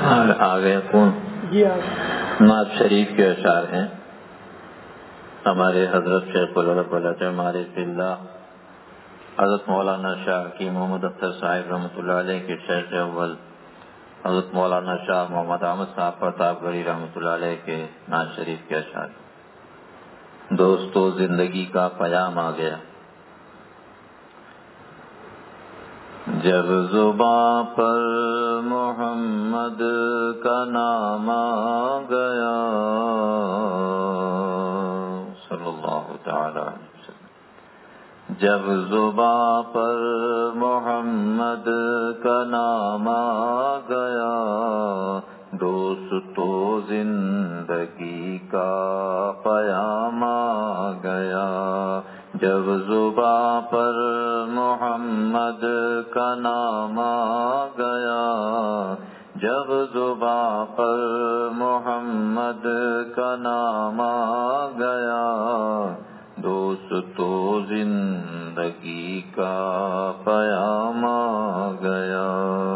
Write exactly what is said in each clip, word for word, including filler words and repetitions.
آگے کون جی نعت شریف کے اشعار ہیں ہمارے حضرت شیخ معرف اللہ حضرت مولانا شاہ کی محمد اختر صاحب رحمۃ اللہ علیہ کے شیخ اول حضرت مولانا شاہ محمد احمد صاحب پرتاپ گڑھی رحمۃ اللہ علیہ کے نعت شریف کے اشعار. دوستو زندگی کا پیام آ گیا، جب زباں پر محمد کا نام آ گیا صلی اللہ تعالی علیہ وسلم. جب زباں پر محمد کا نام آ گیا، دوستو زندگی کا پیام آ گیا. جب زباں پر محمد کا نام آ گیا، جب زباں پر محمد کا نام آ گیا، دوستو زندگی کا پیام آ گیا.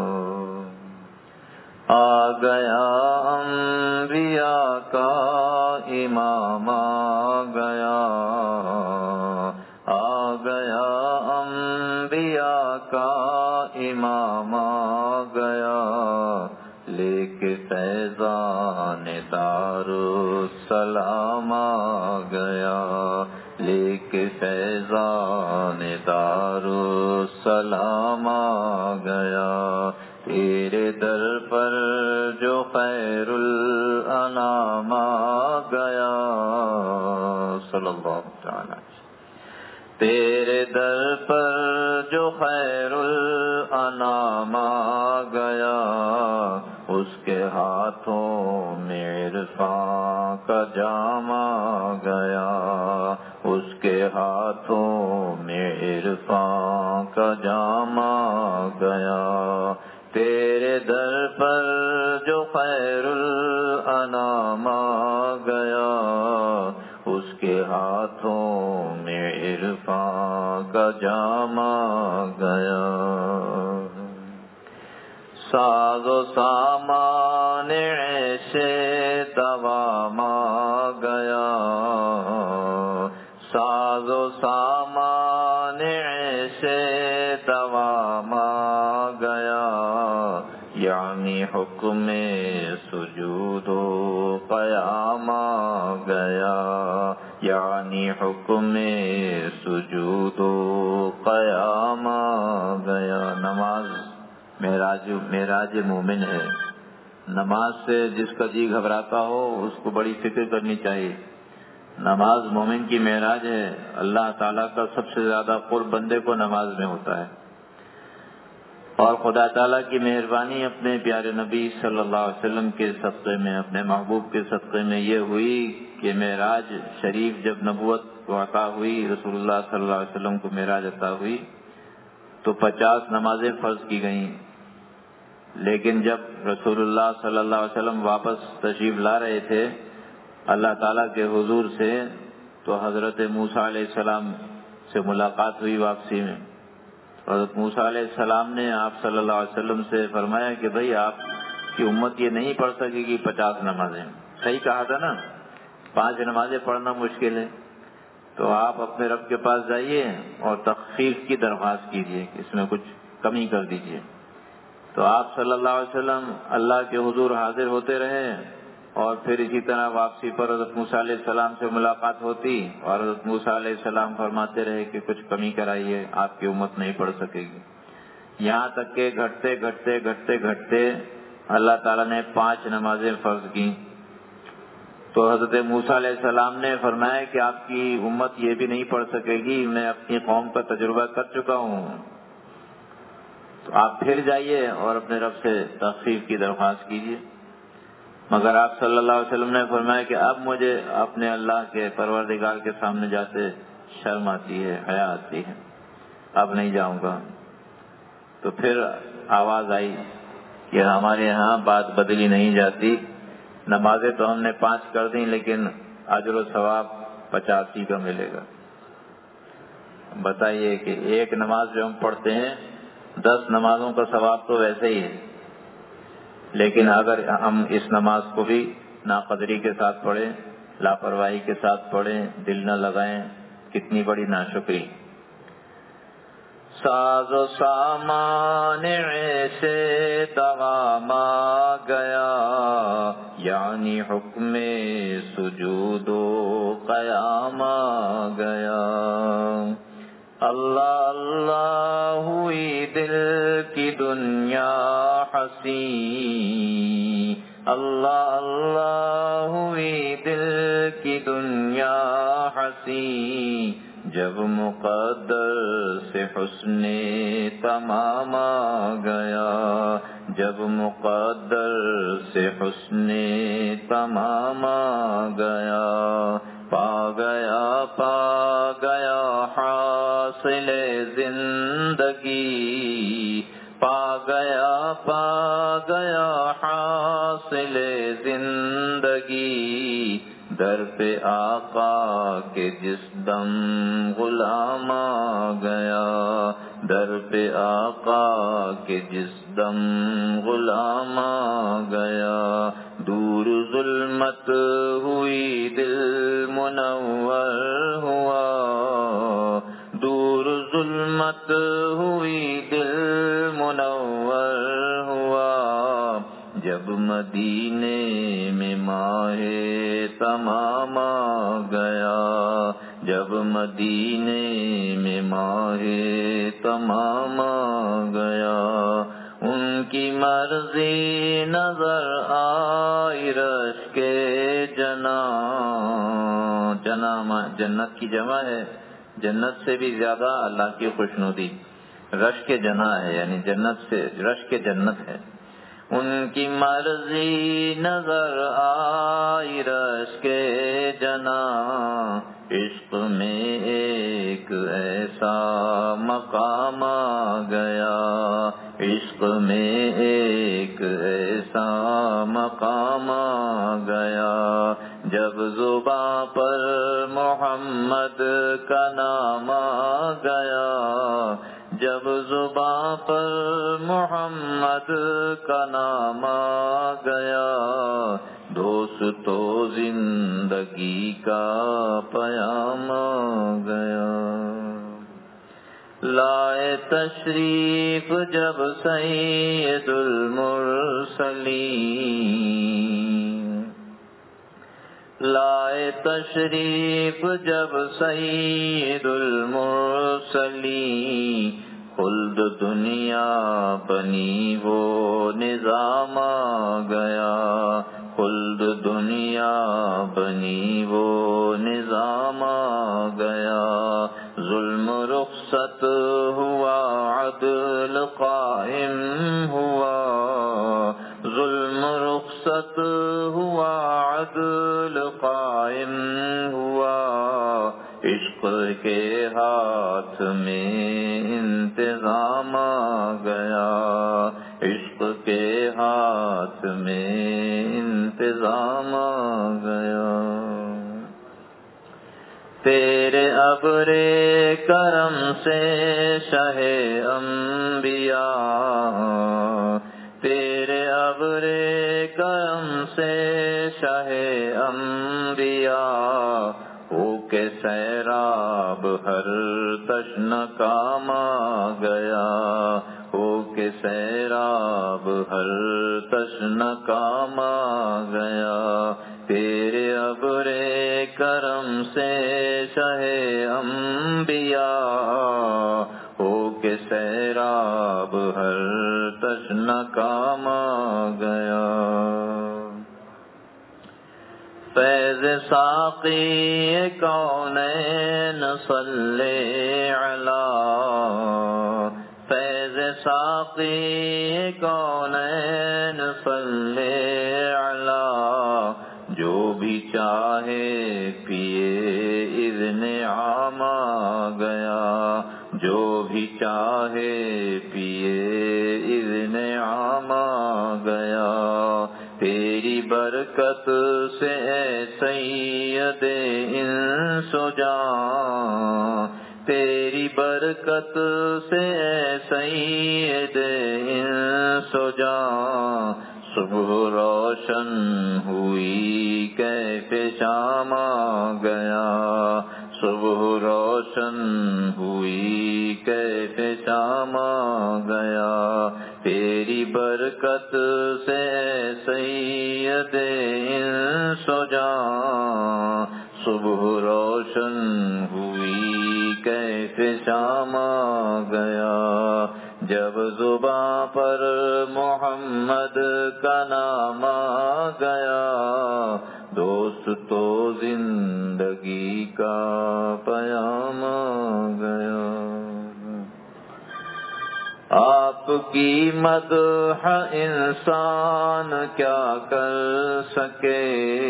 آ گیا انبیاء کا امام آ گیا، آ گیا انبیاء کا امام آ گیا، لے کے فیضان دارالسلام آ گیا، لے کے فیضان دارالسلام آ گیا. تیرے در پر جو خیر الانام آ گیا صلی اللہ تعالی. تیرے در پر جو خیر الانام آ گیا، اس کے ہاتھوں میں عرفان کا جام آ گیا، اس کے ہاتھوں میں عرفان کا جام آ گیا. تیرے در پر جو خیر الانام آ گیا، اس کے ہاتھوں میں عرفان کا جام آ گیا. ساز و سامان عیش دوام آ گیا، ساز و سامان عیش دوام آ گیا، یعنی حکم سجود و قیام آ گیا، یعنی حکم سجود و قیام آ گیا. نماز معراج معراج مومن ہے. نماز سے جس کا جی گھبراتا ہو اس کو بڑی فکر کرنی چاہیے. نماز مومن کی معراج ہے. اللہ تعالیٰ کا سب سے زیادہ قرب بندے کو نماز میں ہوتا ہے، اور خدا تعالیٰ کی مہربانی اپنے پیارے نبی صلی اللہ علیہ وسلم کے صدقے میں، اپنے محبوب کے صدقے میں یہ ہوئی کہ معراج شریف جب نبوت کو عطا ہوئی، رسول اللہ صلی اللہ علیہ وسلم کو معراج عطا ہوئی تو پچاس نمازیں فرض کی گئیں. لیکن جب رسول اللہ صلی اللہ علیہ وسلم واپس تشریف لا رہے تھے اللہ تعالیٰ کے حضور سے، تو حضرت موسیٰ علیہ السلام سے ملاقات ہوئی واپسی میں. حضرت موسیٰ علیہ السلام نے آپ صلی اللہ علیہ وسلم سے فرمایا کہ بھئی آپ کی امت یہ نہیں پڑھ سکے گی پچاس نمازیں. صحیح کہا تھا نا، پانچ نمازیں پڑھنا مشکل ہے، تو آپ اپنے رب کے پاس جائیے اور تخفیف کی درخواست کیجیے کہ اس میں کچھ کمی کر دیجیے. تو آپ صلی اللہ علیہ وسلم اللہ کے حضور حاضر ہوتے رہے، اور پھر اسی طرح واپسی پر حضرت موسیٰ علیہ السلام سے ملاقات ہوتی، اور حضرت موسیٰ علیہ السلام فرماتے رہے کہ کچھ کمی کرائیے، آپ کی امت نہیں پڑھ سکے گی. یہاں تک کہ گھٹتے گھٹتے گھٹتے گھٹتے اللہ تعالیٰ نے پانچ نمازیں فرض کی. تو حضرت موسیٰ علیہ السلام نے فرمایا کہ آپ کی امت یہ بھی نہیں پڑھ سکے گی، میں اپنی قوم کا تجربہ کر چکا ہوں. تو آپ پھر جائیے اور اپنے رب سے تخفیف کی درخواست کیجیے. مگر آپ صلی اللہ علیہ وسلم نے فرمایا کہ اب مجھے اپنے اللہ کے پروردگار کے سامنے جاتے شرم آتی ہے، حیا آتی ہے، اب نہیں جاؤں گا. تو پھر آواز آئی کہ ہمارے یہاں بات بدلی نہیں جاتی، نمازیں تو ہم نے پانچ کر دیں لیکن اجر و ثواب پچاسی کا ملے گا. بتائیے کہ ایک نماز جو ہم پڑھتے ہیں دس نمازوں کا ثواب تو ویسے ہی ہے، لیکن اگر ہم اس نماز کو بھی ناقدری کے ساتھ پڑھیں، لاپرواہی کے ساتھ پڑھیں، دل نہ لگائیں، کتنی بڑی ناشکری۔ ساز و سامان ایسے دوام آ گیا، یعنی حکم سجود و قیام آ گیا۔ اللہ اللہ ہوئی دل کی دنیا ہنسی، اللہ اللہ ہوئی دل کی دنیا ہنسی، جب مقدر سے حسن تمام آ گیا، جب مقدر سے حسن تمام آ گیا، پا گیا پا گیا حاصل زندگی، پا گیا پا گیا حاصل زندگی، در پہ آقا کے جس دم غلام آ گیا، در پہ آقا کے جس دم غلام آ گیا، دور ظلمت ہوئی دل منور ہوا، دور ظلمت ہوئی دل منور ہوا، جب مدینے میں ماہ تمام آ گیا، جب مدینے میں ماہ تمام آ گیا، ان کی مرضی نظر آئی رش کے جنا، جنا جنت کی جمع ہے، جنت سے بھی زیادہ اللہ کی خوشنودی رش کے جنا ہے، یعنی جنت سے رش کے جنت ہے۔ ان کی مرضی نظر آئی رش کے جنا، عشق میں ایک ایسا مقام آ گیا، عشق میں ایک ایسا مقام آ گیا، جب زباں پر محمد کا نام آ گیا، جب زباں پر محمد کا نام آ گیا، دوستو زندگی کا پیام آ گیا، لائے تشریف جب سید المرسلین، لائے تشریف جب سید المرسلین، خلد دنیا بنی وہ نظام آ گیا، خلد دنیا بنی وہ نظام آ گیا، ظلم رخصت ہوا عدل قائم ہوا، ظلم رخصت ہوا عدل قائم ہوا، عشق کے ہاتھ میں انتظام آ گیا، عشق کے ہاتھ میں انتظام آ گیا، تیرے ابر کرم سے شہ انبیاء، تیرے ابر کرم سے شہ انبیاء، ہو کے سیراب ہر تشنہ کام آ گیا، ہو کے سیراب ہر تشنہ کام آ گیا، تیرے ابر کرم سے شہ انبیاء، ہو کے سیراب ہر تشنہ کام آ گیا، فیض ساقی کونین صلی علی، فیض ساقی کونین صلی علی، جو بھی چاہے پیے اذن عام آ گیا، جو بھی چاہے پیے اذن عام آ گیا، تیری برکت سے اے سید انس و جان، تیری برکت سے اے سید انس و جان، صبح روشن ہوئی کیف شام آ گیا، صبح روشن ہوئی کیف شام آ گیا، تیری برکت سے سید انس و جاں، صبح روشن ہوئی کیف شام آ گیا، جب زباں پر محمد کا نام آ گیا، دوست تو زندگی کا پیام آ گیا۔ آپ کی مدح انسان کیا کر سکے،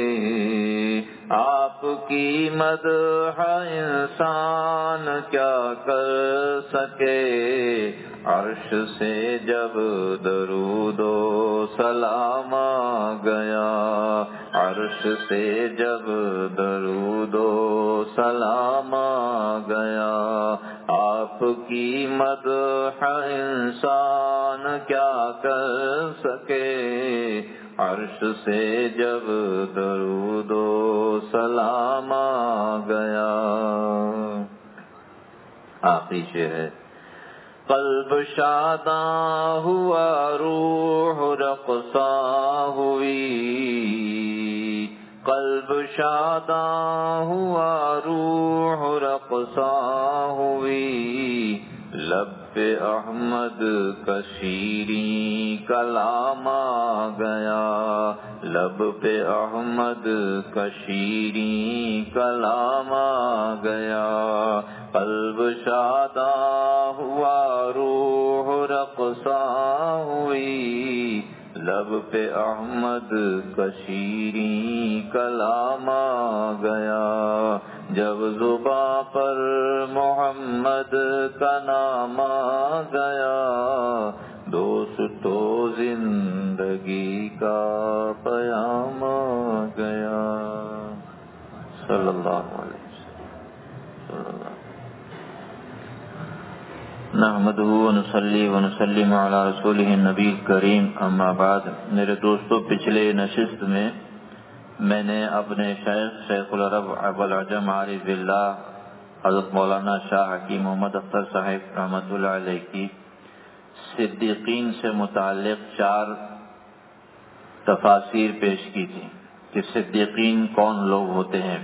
آپ کی مدح انسان کیا کر سکے، عرش سے جب درود و سلام آ گیا، عرش سے جب درود و سلام آ گیا، آپ کی مدح انسان کیا کر سکے، عرش سے جب درود و سلام آ گیا۔ آخری شعر ہے، قلب شاداں ہوا روح رقصاں ہوئی، قلب شاداں ہوا روح رقصاں ہوئی، لب پہ احمد کا شیریں کلام آ گیا، لب پہ احمد کا شیریں کلام آ گیا، قلب شاداں ہوا روح رقصاں ہوئی، لب پہ احمد کا شیریں کلام آ گیا، جب زباں پر محمد کا نام آ گیا، دوست تو زندگی کا پیام آ گیا۔ صلی اللہ علیہ وسلم، صلی اللہ نحمدہ ونصلی ونسلم علی رسولہ النبی الکریم، اما بعد۔ میرے دوستو، پچھلے نشست میں میں نے اپنے شیخ شیخ العرب ابوالعجم عارف باللہ حضرت مولانا شاہ حکیم محمد اختر صاحب رحمۃ اللہ علیہ کی صدیقین سے متعلق چار تفاسیر پیش کی تھی کہ صدیقین کون لوگ ہوتے ہیں۔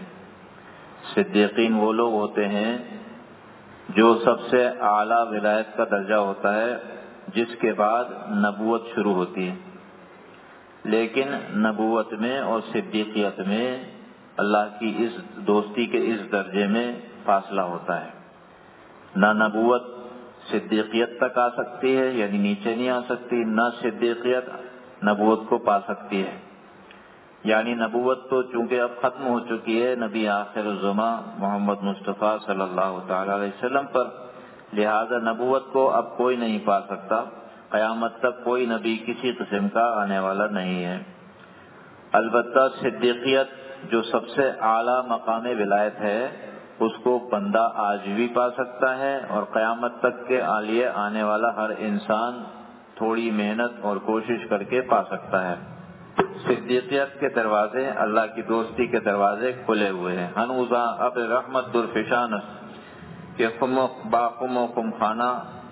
صدیقین وہ لوگ ہوتے ہیں جو سب سے اعلیٰ ولایت کا درجہ ہوتا ہے، جس کے بعد نبوت شروع ہوتی ہے، لیکن نبوت میں اور صدیقیت میں اللہ کی اس دوستی کے اس درجے میں فاصلہ ہوتا ہے۔ نہ نبوت صدیقیت تک آ سکتی ہے، یعنی نیچے نہیں آ سکتی، نہ صدیقیت نبوت کو پا سکتی ہے۔ یعنی نبوت تو چونکہ اب ختم ہو چکی ہے نبی آخر الزماں محمد مصطفیٰ صلی اللہ تعالی علیہ وسلم پر، لہذا نبوت کو اب کوئی نہیں پا سکتا، قیامت تک کوئی نبی کسی قسم کا آنے والا نہیں ہے۔ البتہ صدیقیت جو سب سے اعلیٰ مقام ولایت ہے، اس کو بندہ آج بھی پا سکتا ہے، اور قیامت تک کے لیے آنے والا ہر انسان تھوڑی محنت اور کوشش کر کے پا سکتا ہے۔ صدیقیت کے دروازے، اللہ کی دوستی کے دروازے کھلے ہوئے ہیں۔ ہنوزاں اب رحمت درفشانس کہ خم با خم و خم خانہ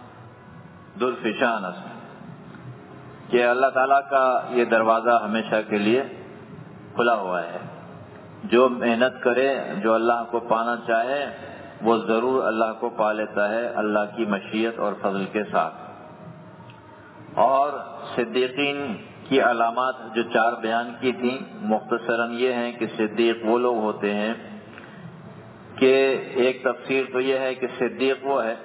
درفشانس، کہ اللہ تعالیٰ کا یہ دروازہ ہمیشہ کے لیے کھلا ہوا ہے۔ جو محنت کرے، جو اللہ کو پانا چاہے، وہ ضرور اللہ کو پا لیتا ہے، اللہ کی مشیت اور فضل کے ساتھ۔ اور صدیقین کی علامات جو چار بیان کی تھیں، مختصراً یہ ہیں کہ صدیق وہ لوگ ہوتے ہیں کہ ایک تفسیر تو یہ ہے کہ صدیق وہ ہے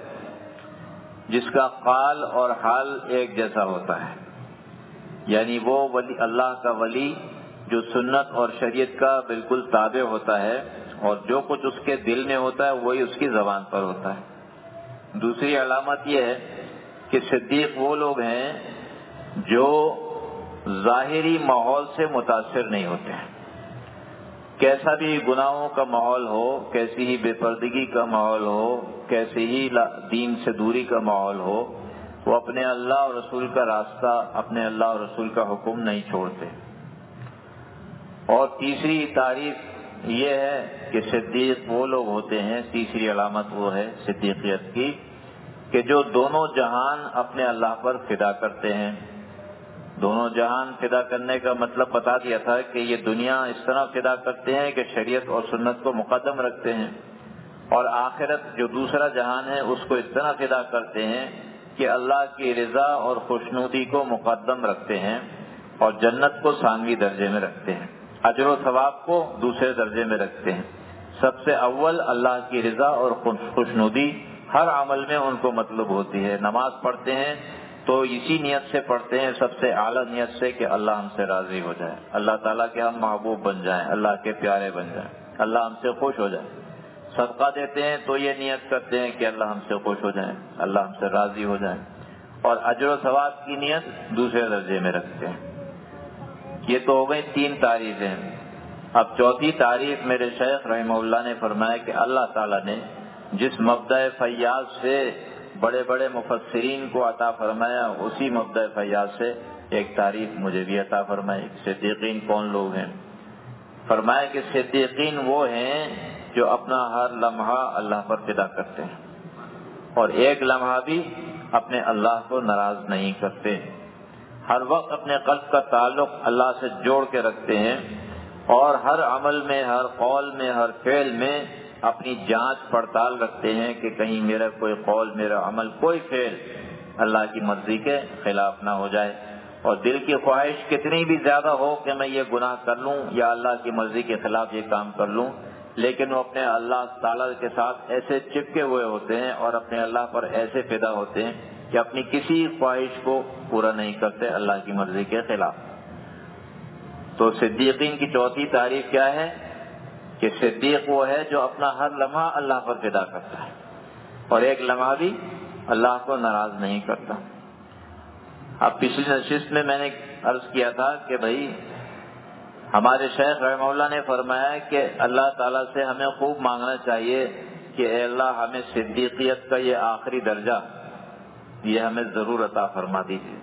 جس کا قال اور حال ایک جیسا ہوتا ہے، یعنی وہ ولی اللہ کا ولی جو سنت اور شریعت کا بالکل تابع ہوتا ہے، اور جو کچھ اس کے دل میں ہوتا ہے وہی اس کی زبان پر ہوتا ہے۔ دوسری علامت یہ ہے کہ صدیق وہ لوگ ہیں جو ظاہری ماحول سے متاثر نہیں ہوتے ہیں، کیسا بھی گناہوں کا ماحول ہو، کیسی ہی بے پردگی کا ماحول ہو، کیسے ہی دین سے دوری کا ماحول ہو، وہ اپنے اللہ اور رسول کا راستہ، اپنے اللہ اور رسول کا حکم نہیں چھوڑتے۔ اور تیسری تعریف یہ ہے کہ صدیق وہ لوگ ہوتے ہیں، تیسری علامت وہ ہے صدیقیت کی، کہ جو دونوں جہان اپنے اللہ پر فدا کرتے ہیں۔ دونوں جہان فدا کرنے کا مطلب بتا دیا تھا کہ یہ دنیا اس طرح فدا کرتے ہیں کہ شریعت اور سنت کو مقدم رکھتے ہیں، اور آخرت جو دوسرا جہان ہے اس کو اس طرح فدا کرتے ہیں کہ اللہ کی رضا اور خوشنودی کو مقدم رکھتے ہیں، اور جنت کو ثانوی درجے میں رکھتے ہیں، اجر و ثواب کو دوسرے درجے میں رکھتے ہیں۔ سب سے اول اللہ کی رضا اور خوشنودی ہر عمل میں ان کو مطلوب ہوتی ہے۔ نماز پڑھتے ہیں تو اسی نیت سے پڑھتے ہیں، سب سے اعلیٰ نیت سے کہ اللہ ہم سے راضی ہو جائے، اللہ تعالیٰ کے ہم محبوب بن جائیں، اللہ کے پیارے بن جائیں، اللہ ہم سے خوش ہو جائے۔ صدقہ دیتے ہیں تو یہ نیت کرتے ہیں کہ اللہ ہم سے خوش ہو جائیں، اللہ ہم سے راضی ہو جائیں، اور اجر و ثواب کی نیت دوسرے درجے میں رکھتے ہیں۔ یہ تو ہو گئی تین تعریفیں۔ اب چوتھی تعریف میرے شیخ رحمہ اللہ نے فرمایا کہ اللہ تعالیٰ نے جس مبدأ فیاض سے بڑے بڑے مفسرین کو عطا فرمایا، اسی مبدأ فیاض سے ایک تعریف مجھے بھی عطا فرمائی۔ صدیقین کون لوگ ہیں؟ فرمایا کہ صدیقین وہ ہیں جو اپنا ہر لمحہ اللہ پر فدا کرتے ہیں، اور ایک لمحہ بھی اپنے اللہ کو ناراض نہیں کرتے، ہر وقت اپنے قلب کا تعلق اللہ سے جوڑ کے رکھتے ہیں، اور ہر عمل میں، ہر قول میں، ہر فعل میں اپنی جانچ پڑتال رکھتے ہیں کہ کہیں میرا کوئی قول، میرا عمل، کوئی فعل اللہ کی مرضی کے خلاف نہ ہو جائے۔ اور دل کی خواہش کتنی بھی زیادہ ہو کہ میں یہ گناہ کر لوں یا اللہ کی مرضی کے خلاف یہ کام کر لوں، لیکن وہ اپنے اللہ تعالیٰ کے ساتھ ایسے چپکے ہوئے ہوتے ہیں اور اپنے اللہ پر ایسے فدا ہوتے ہیں کہ اپنی کسی خواہش کو پورا نہیں کرتے اللہ کی مرضی کے خلاف۔ تو صدیقین کی چوتھی تعریف کیا ہے؟ کہ صدیق وہ ہے جو اپنا ہر لمحہ اللہ پر فدا کرتا ہے، اور ایک لمحہ بھی اللہ کو ناراض نہیں کرتا۔ اب پچھلی نشست میں میں نے عرض کیا تھا کہ بھائی ہمارے شیخ رحمہ اللہ نے فرمایا کہ اللہ تعالیٰ سے ہمیں خوب مانگنا چاہیے کہ اے اللہ ہمیں صدیقیت کا یہ آخری درجہ یہ ہمیں ضرور عطا فرما دیجیے۔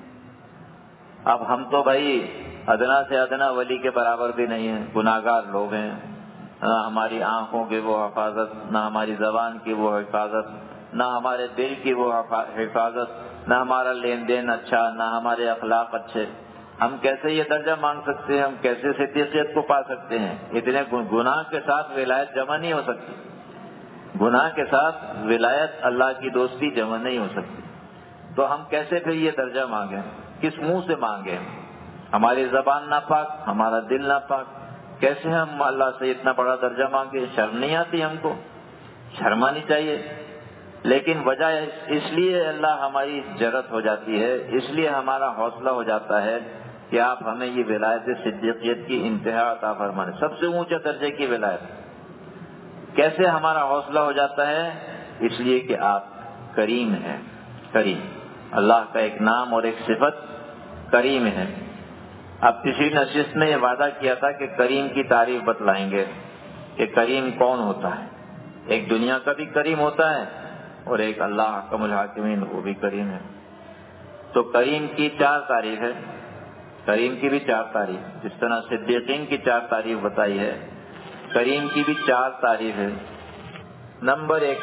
اب ہم تو بھائی ادنا سے ادنا ولی کے برابر بھی نہیں ہیں، گناہگار لوگ ہیں، نہ ہماری آنکھوں کی وہ حفاظت، نہ ہماری زبان کی وہ حفاظت، نہ ہمارے دل کی وہ حفاظت، نہ ہمارا لین دین اچھا، نہ ہمارے اخلاق اچھے۔ ہم کیسے یہ درجہ مانگ سکتے ہیں؟ ہم کیسے صدیقیت کو پا سکتے ہیں؟ اتنے گناہ کے ساتھ ولایت جمع نہیں ہو سکتی، گناہ کے ساتھ ولایت اللہ کی دوستی جمع نہیں ہو سکتی۔ تو ہم کیسے پھر یہ درجہ مانگیں؟ کس منہ سے مانگیں؟ ہماری زبان ناپاک، ہمارا دل ناپاک، کیسے ہم اللہ سے اتنا بڑا درجہ مانگے؟ شرم نہیں آتی ہم کو؟ شرم آنی چاہیے۔ لیکن وجہ اس لیے اللہ ہماری جرت ہو جاتی ہے، اس لیے ہمارا حوصلہ ہو جاتا ہے کہ آپ ہمیں یہ ولایت صدیقیت کی انتہا عطا فرمائیں، سب سے اونچے درجے کی ولایت۔ کیسے ہمارا حوصلہ ہو جاتا ہے؟ اس لیے کہ آپ کریم ہیں۔ کریم اللہ کا ایک نام اور ایک صفت کریم ہے۔ اب پچھلی نشست میں یہ وعدہ کیا تھا کہ کریم کی تعریف بتلائیں گے کہ کریم کون ہوتا ہے۔ ایک دنیا کا بھی کریم ہوتا ہے اور ایک اللہ حکم الحاکمین وہ بھی کریم ہے۔ تو کریم کی چار تعریف ہے، کریم کی بھی چار تعریف، جس طرح صدیقین کی چار تعریف بتائی ہے، کریم کی بھی چار تعریف ہے۔ نمبر ایک،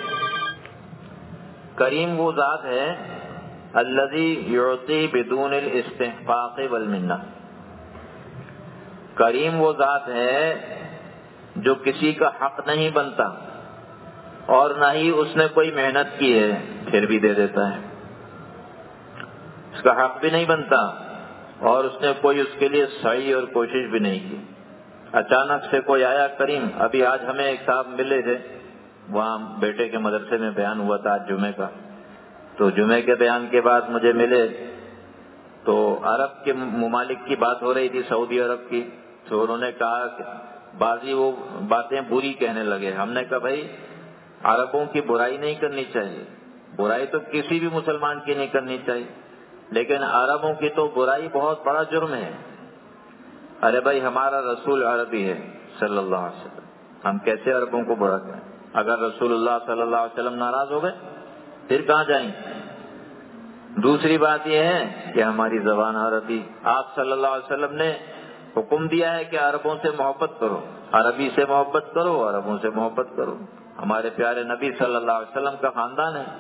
کریم وہ ذات ہے الذی یعطی بدون الاستحقاق والمنہ۔ کریم وہ ذات ہے جو کسی کا حق نہیں بنتا اور نہ ہی اس نے کوئی محنت کی ہے پھر بھی دے دیتا ہے، اس کا حق بھی نہیں بنتا اور اس نے کوئی اس کے لیے سعی اور کوشش بھی نہیں کی۔ اچانک سے کوئی آیا کریم۔ ابھی آج ہمیں ایک صاحب ملے تھے، وہاں بیٹے کے مدرسے میں بیان ہوا تھا آج جمعے کا، تو جمعے کے بیان کے بعد مجھے ملے تو عرب کے ممالک کی بات ہو رہی تھی، سعودی عرب کی، تو انہوں نے کہا کہ بعضی وہ باتیں بری کہنے لگے۔ ہم نے کہا بھائی عربوں کی برائی نہیں کرنی چاہیے، برائی تو کسی بھی مسلمان کی نہیں کرنی چاہیے، لیکن عربوں کی تو برائی بہت بڑا جرم ہے۔ ارے بھائی ہمارا رسول عربی ہے صلی اللہ علیہ وسلم، ہم کیسے عربوں کو برا کریں؟ اگر رسول اللہ صلی اللہ علیہ وسلم ناراض ہو گئے پھر کہاں جائیں گے؟ دوسری بات یہ ہے کہ ہماری زبان عربی، آپ صلی اللہ علیہ وسلم نے حکم دیا ہے کہ عربوں سے محبت کرو، عربی سے محبت کرو، عربوں سے محبت کرو. ہمارے پیارے نبی صلی اللہ علیہ وسلم کا خاندان ہے.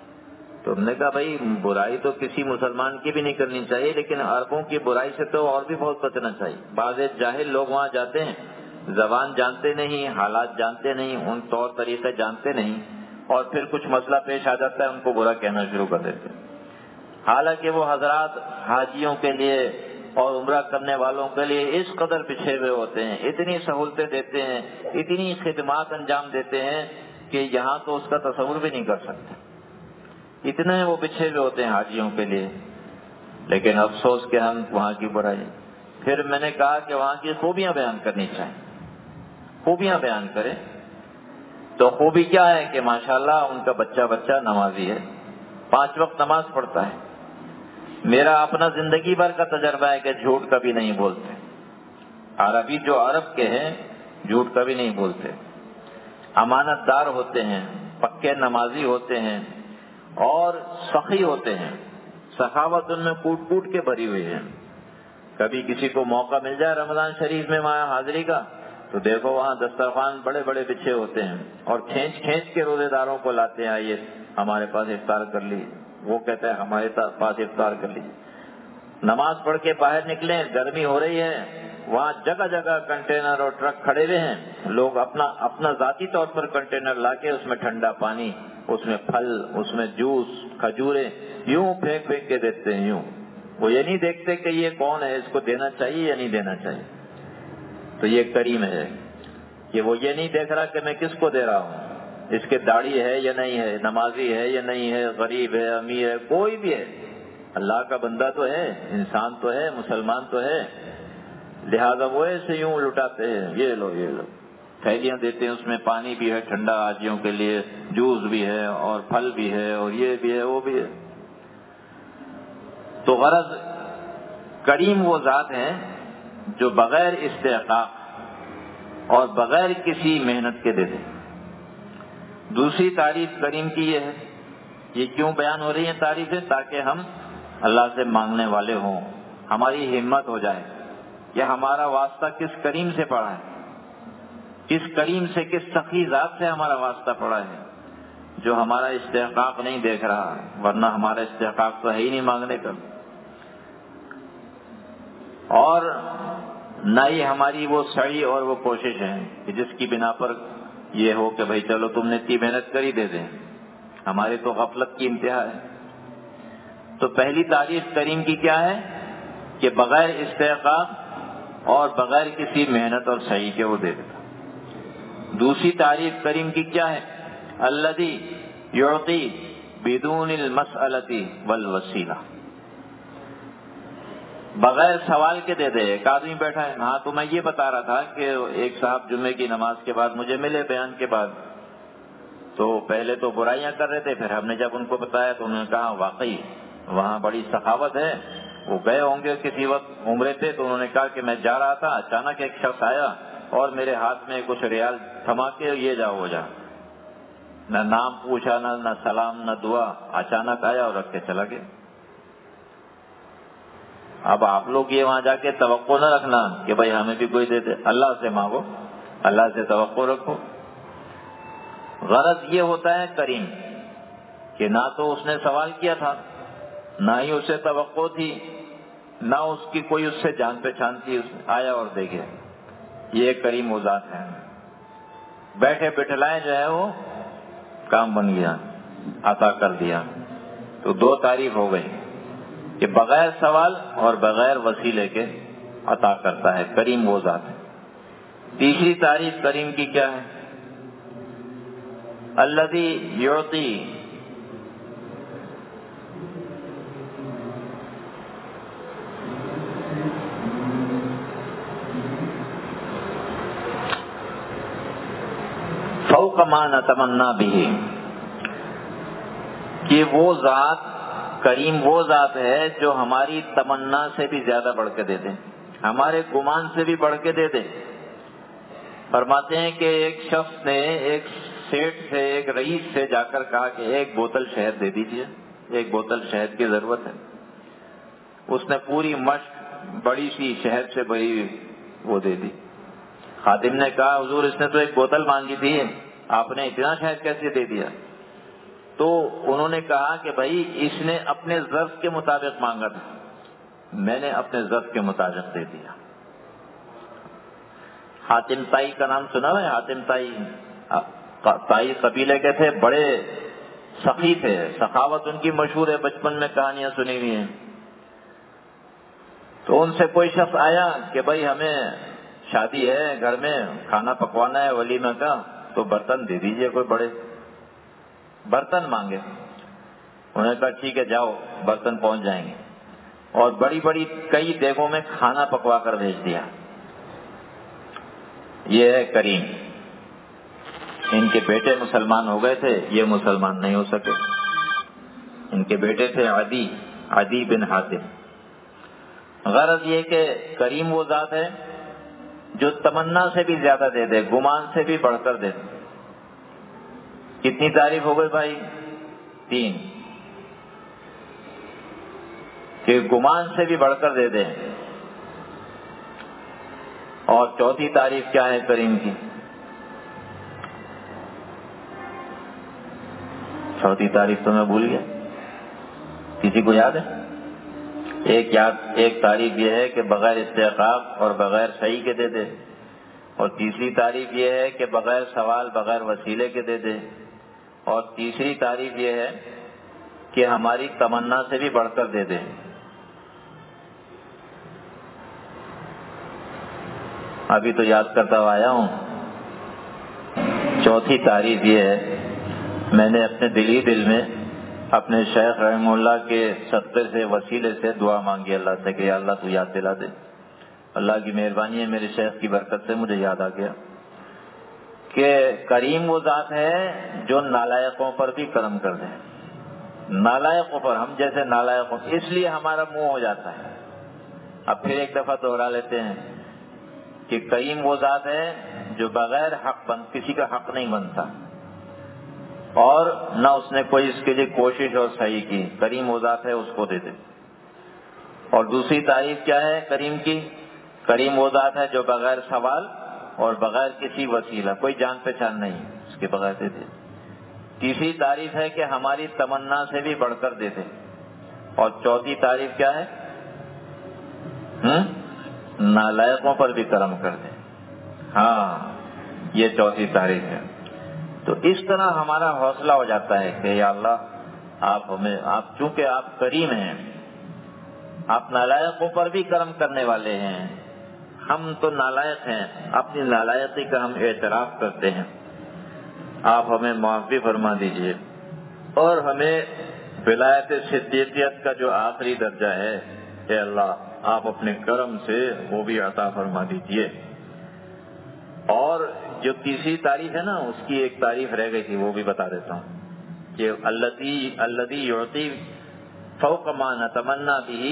تو ہم نے کہا بھائی برائی تو کسی مسلمان کی بھی نہیں کرنی چاہیے، لیکن عربوں کی برائی سے تو اور بھی بہت بچنا چاہیے. بعض جاہل لوگ وہاں جاتے ہیں، زبان جانتے نہیں، حالات جانتے نہیں، ان طور طریقے جانتے نہیں، اور پھر کچھ مسئلہ پیش آ جاتا ہے ان کو برا کہنا شروع کر دیتے ہیں. حالانکہ وہ حضرات حاجیوں کے لیے اور عمرہ کرنے والوں کے لیے اس قدر پچھے ہوئے ہوتے ہیں، اتنی سہولتیں دیتے ہیں، اتنی خدمات انجام دیتے ہیں کہ یہاں تو اس کا تصور بھی نہیں کر سکتے. اتنے وہ پچھے ہوئے ہوتے ہیں حاجیوں کے لیے، لیکن افسوس کہ ہم وہاں کی برائی. پھر میں نے کہا کہ وہاں کی خوبیاں بیان کرنی چاہیے، خوبیاں بیان کریں. تو خوبی کیا ہے کہ ماشاءاللہ ان کا بچہ بچہ نمازی ہے، پانچ وقت نماز پڑھتا ہے. میرا اپنا زندگی بھر کا تجربہ ہے کہ جھوٹ کبھی نہیں بولتے. عربی جو عرب کے ہیں جھوٹ کبھی نہیں بولتے، امانت دار ہوتے ہیں، پکے نمازی ہوتے ہیں اور سخی ہوتے ہیں. سخاوت ان میں کوٹ کوٹ کے بھری ہوئی ہے. کبھی کسی کو موقع مل جائے رمضان شریف میں وہاں حاضری کا تو دیکھو وہاں دسترخوان بڑے بڑے بچھے ہوتے ہیں اور کھینچ کھینچ کے روزے داروں کو لاتے ہیں، آئیے ہمارے پاس افطار کر لی. وہ کہتا ہے ہمارے پاس افطار کر لی. نماز پڑھ کے باہر نکلیں، گرمی ہو رہی ہے، وہاں جگہ جگہ کنٹینر اور ٹرک کھڑے ہوئے ہیں. لوگ اپنا اپنا ذاتی طور پر کنٹینر لا کے اس میں ٹھنڈا پانی، اس میں پھل، اس میں جوس، کھجوریں یوں پھینک پھینک کے دیتے ہیں. یوں وہ یہ نہیں دیکھتے کہ یہ کون ہے، اس کو دینا چاہیے یا نہیں دینا چاہیے. تو یہ کریم ہے کہ وہ یہ نہیں دیکھ رہا کہ میں کس کو دے رہا ہوں، اس کے داڑھی ہے یا نہیں ہے، نمازی ہے یا نہیں ہے، غریب ہے، امیر ہے، کوئی بھی ہے، اللہ کا بندہ تو ہے، انسان تو ہے، مسلمان تو ہے. لہذا وہ ایسے یوں لٹاتے ہیں، یہ لو یہ لو، تھیلیاں دیتے ہیں، اس میں پانی بھی ہے ٹھنڈا حاجیوں کے لیے، جوس بھی ہے اور پھل بھی ہے اور یہ بھی ہے وہ بھی ہے. تو غرض کریم وہ ذات ہے جو بغیر استحقاق اور بغیر کسی محنت کے دے دے. دوسری تعریف کریم کی یہ ہے، یہ کیوں بیان ہو رہی ہیں تعریفیں؟ تاکہ ہم اللہ سے مانگنے والے ہوں، ہماری ہمت ہو جائے کہ ہمارا واسطہ کس کریم سے پڑا ہے، کس کریم سے، کس سخی ذات سے ہمارا واسطہ پڑا ہے جو ہمارا استحقاق نہیں دیکھ رہا، ورنہ ہمارا استحقاق تو ہے ہی نہیں مانگنے کا. اور نہ ہی ہماری وہ سعی اور وہ کوشش ہے کہ جس کی بنا پر یہ ہو کہ بھئی چلو تم نے اتنی محنت کری دے دیں. ہماری تو غفلت کی انتہا ہے. تو پہلی تعریف کریم کی کیا ہے کہ بغیر استحقاق اور بغیر کسی محنت اور سعی کے وہ دے دیتا. دوسری تعریف کریم کی کیا ہے؟ الذی یعطی بدون المسألۃ والوسیلہ، بغیر سوال کے دے دے. ایک آدمی بیٹھا ہے، ہاں تو میں یہ بتا رہا تھا کہ ایک صاحب جمعے کی نماز کے بعد مجھے ملے بیان کے بعد، تو پہلے تو برائیاں کر رہے تھے، پھر ہم نے جب ان کو بتایا تو انہوں نے کہا واقعی وہاں بڑی سخاوت ہے. وہ گئے ہوں گے کسی وقت عمرے پہ، تو انہوں نے کہا کہ میں جا رہا تھا، اچانک ایک شخص آیا اور میرے ہاتھ میں کچھ ریال تھما کے یہ جا ہو جا، نہ نام پوچھا، نہ نہ سلام، نہ دعا، اچانک آیا اور رکھ کے چلا گیا. اب آپ لوگ یہ وہاں جا کے توقع نہ رکھنا کہ بھائی ہمیں بھی کوئی دے دے. اللہ سے مانگو، اللہ سے توقع رکھو. غرض یہ ہوتا ہے کریم کہ نہ تو اس نے سوال کیا تھا، نہ ہی اسے توقع تھی، نہ اس کی کوئی اس سے جان پہچان تھی، اس آیا اور دے گیا. یہ کریم وہ ذات ہے. بیٹھے بٹھلائے جو ہے وہ کام بن گیا، عطا کر دیا. تو دو تعریف ہو گئی کہ بغیر سوال اور بغیر وسیلے کے عطا کرتا ہے. کریم وہ ذات ہے. تیسری تعریف کریم کی کیا ہے؟ الذی یعطی فوق ما نتمنا بہ، کہ وہ ذات کریم وہ ذات ہے جو ہماری تمنا سے بھی زیادہ بڑھ کے دے دے، ہمارے گمان سے بھی بڑھ کے دے دے. فرماتے ہیں کہ ایک شخص نے ایک سیٹ سے، ایک رئیس سے جا کر کہا کہ ایک بوتل شہد دے دیجیے، ایک بوتل شہد کی ضرورت ہے. اس نے پوری مشک بڑی سی شہد سے بھری وہ دے دی. خادم نے کہا حضور اس نے تو ایک بوتل مانگی تھی، آپ نے اتنا شہد کیسے دے دیا؟ تو انہوں نے کہا کہ بھائی اس نے اپنے ظرف کے مطابق مانگا تھا، میں نے اپنے ظرف کے مطابق دے دیا. حاتم تائی کا نام سنا ہے؟ حاتم تائی تائی قبیلے کے تھے، بڑے سخی تھے، سخاوت ان کی مشہور ہے، بچپن میں کہانیاں سنی ہوئی ہیں. تو ان سے کوئی شخص آیا کہ بھائی ہمیں شادی ہے، گھر میں کھانا پکوانا ہے ولیمہ کا، تو برتن دے دیجئے، کوئی بڑے برتن مانگے. انہوں نے کہا ٹھیک ہے جاؤ، برتن پہنچ جائیں گے. اور بڑی بڑی کئی دیگوں میں کھانا پکوا کر بھیج دیا. یہ ہے کریم. ان کے بیٹے مسلمان ہو گئے تھے، یہ مسلمان نہیں ہو سکے. ان کے بیٹے تھے عدی عدی بن حاتم. غرض یہ کہ کریم وہ ذات ہے جو تمنا سے بھی زیادہ دے دے، گمان سے بھی بڑھ کر دے دے. کتنی تعریف ہو گئی بھائی؟ تین. کہ گمان سے بھی بڑھ کر دے دے. اور چوتھی تعریف کیا ہے کریم کی؟ چوتھی تعریف تو میں بھول گیا، کسی کو یاد ہے؟ ایک یاد ایک تعریف یہ ہے کہ بغیر استحقاق اور بغیر صحیح کے دے دے. اور تیسری تعریف یہ ہے کہ بغیر سوال بغیر وسیلے کے دے دے. اور تیسری تعریف یہ ہے کہ ہماری تمنا سے بھی بڑھ کر دے دے. ابھی تو یاد کرتا ہوا آیا ہوں. چوتھی تعریف یہ ہے، میں نے اپنے دلی دل میں اپنے شیخ رحمہ اللہ کے صدقے سے وسیلے سے دعا مانگی اللہ سے کہ یا اللہ تو یاد دلا دے. اللہ کی مہربانی ہے، میرے شیخ کی برکت سے مجھے یاد آ گیا کہ کریم وہ ذات ہے جو نالائقوں پر بھی کرم کر دے. نالائقوں پر، ہم جیسے نالائقوں، اس لیے ہمارا منہ ہو جاتا ہے. اب پھر ایک دفعہ دوہرا لیتے ہیں کہ کریم وہ ذات ہے جو بغیر حق بن کسی کا حق نہیں بنتا، اور نہ اس نے کوئی اس کے لیے کوشش اور صحیح کی. کریم وہ ذات ہے اس کو دے دے. اور دوسری تعریف کیا ہے کریم کی؟ کریم وہ ذات ہے جو بغیر سوال اور بغیر کسی وسیلہ، کوئی جان پہچان نہیں، اس کے بغیر دے دے. تیسری تعریف ہے کہ ہماری تمنا سے بھی بڑھ کر دے دے. اور چوتھی تعریف کیا ہے؟ ہم نالائقوں پر بھی کرم کر دے. ہاں یہ چوتھی تعریف ہے. تو اس طرح ہمارا حوصلہ ہو جاتا ہے کہ یا اللہ آپ ہمیں، آپ چونکہ آپ کریم ہیں، آپ نالائقوں پر بھی کرم کرنے والے ہیں. ہم تو نالائق ہیں، اپنی نالائقی کا ہم اعتراف کرتے ہیں. آپ ہمیں معاف بھی فرما دیجئے، اور ہمیں ولایت صدیقیت کا جو آخری درجہ ہے، اے اللہ آپ اپنے کرم سے وہ بھی عطا فرما دیجئے. اور جو تیسری تعریف ہے نا، اس کی ایک تعریف رہ گئی تھی، وہ بھی بتا دیتا ہوں کہ الذی الذی یعطی فوق ما نتمنا به،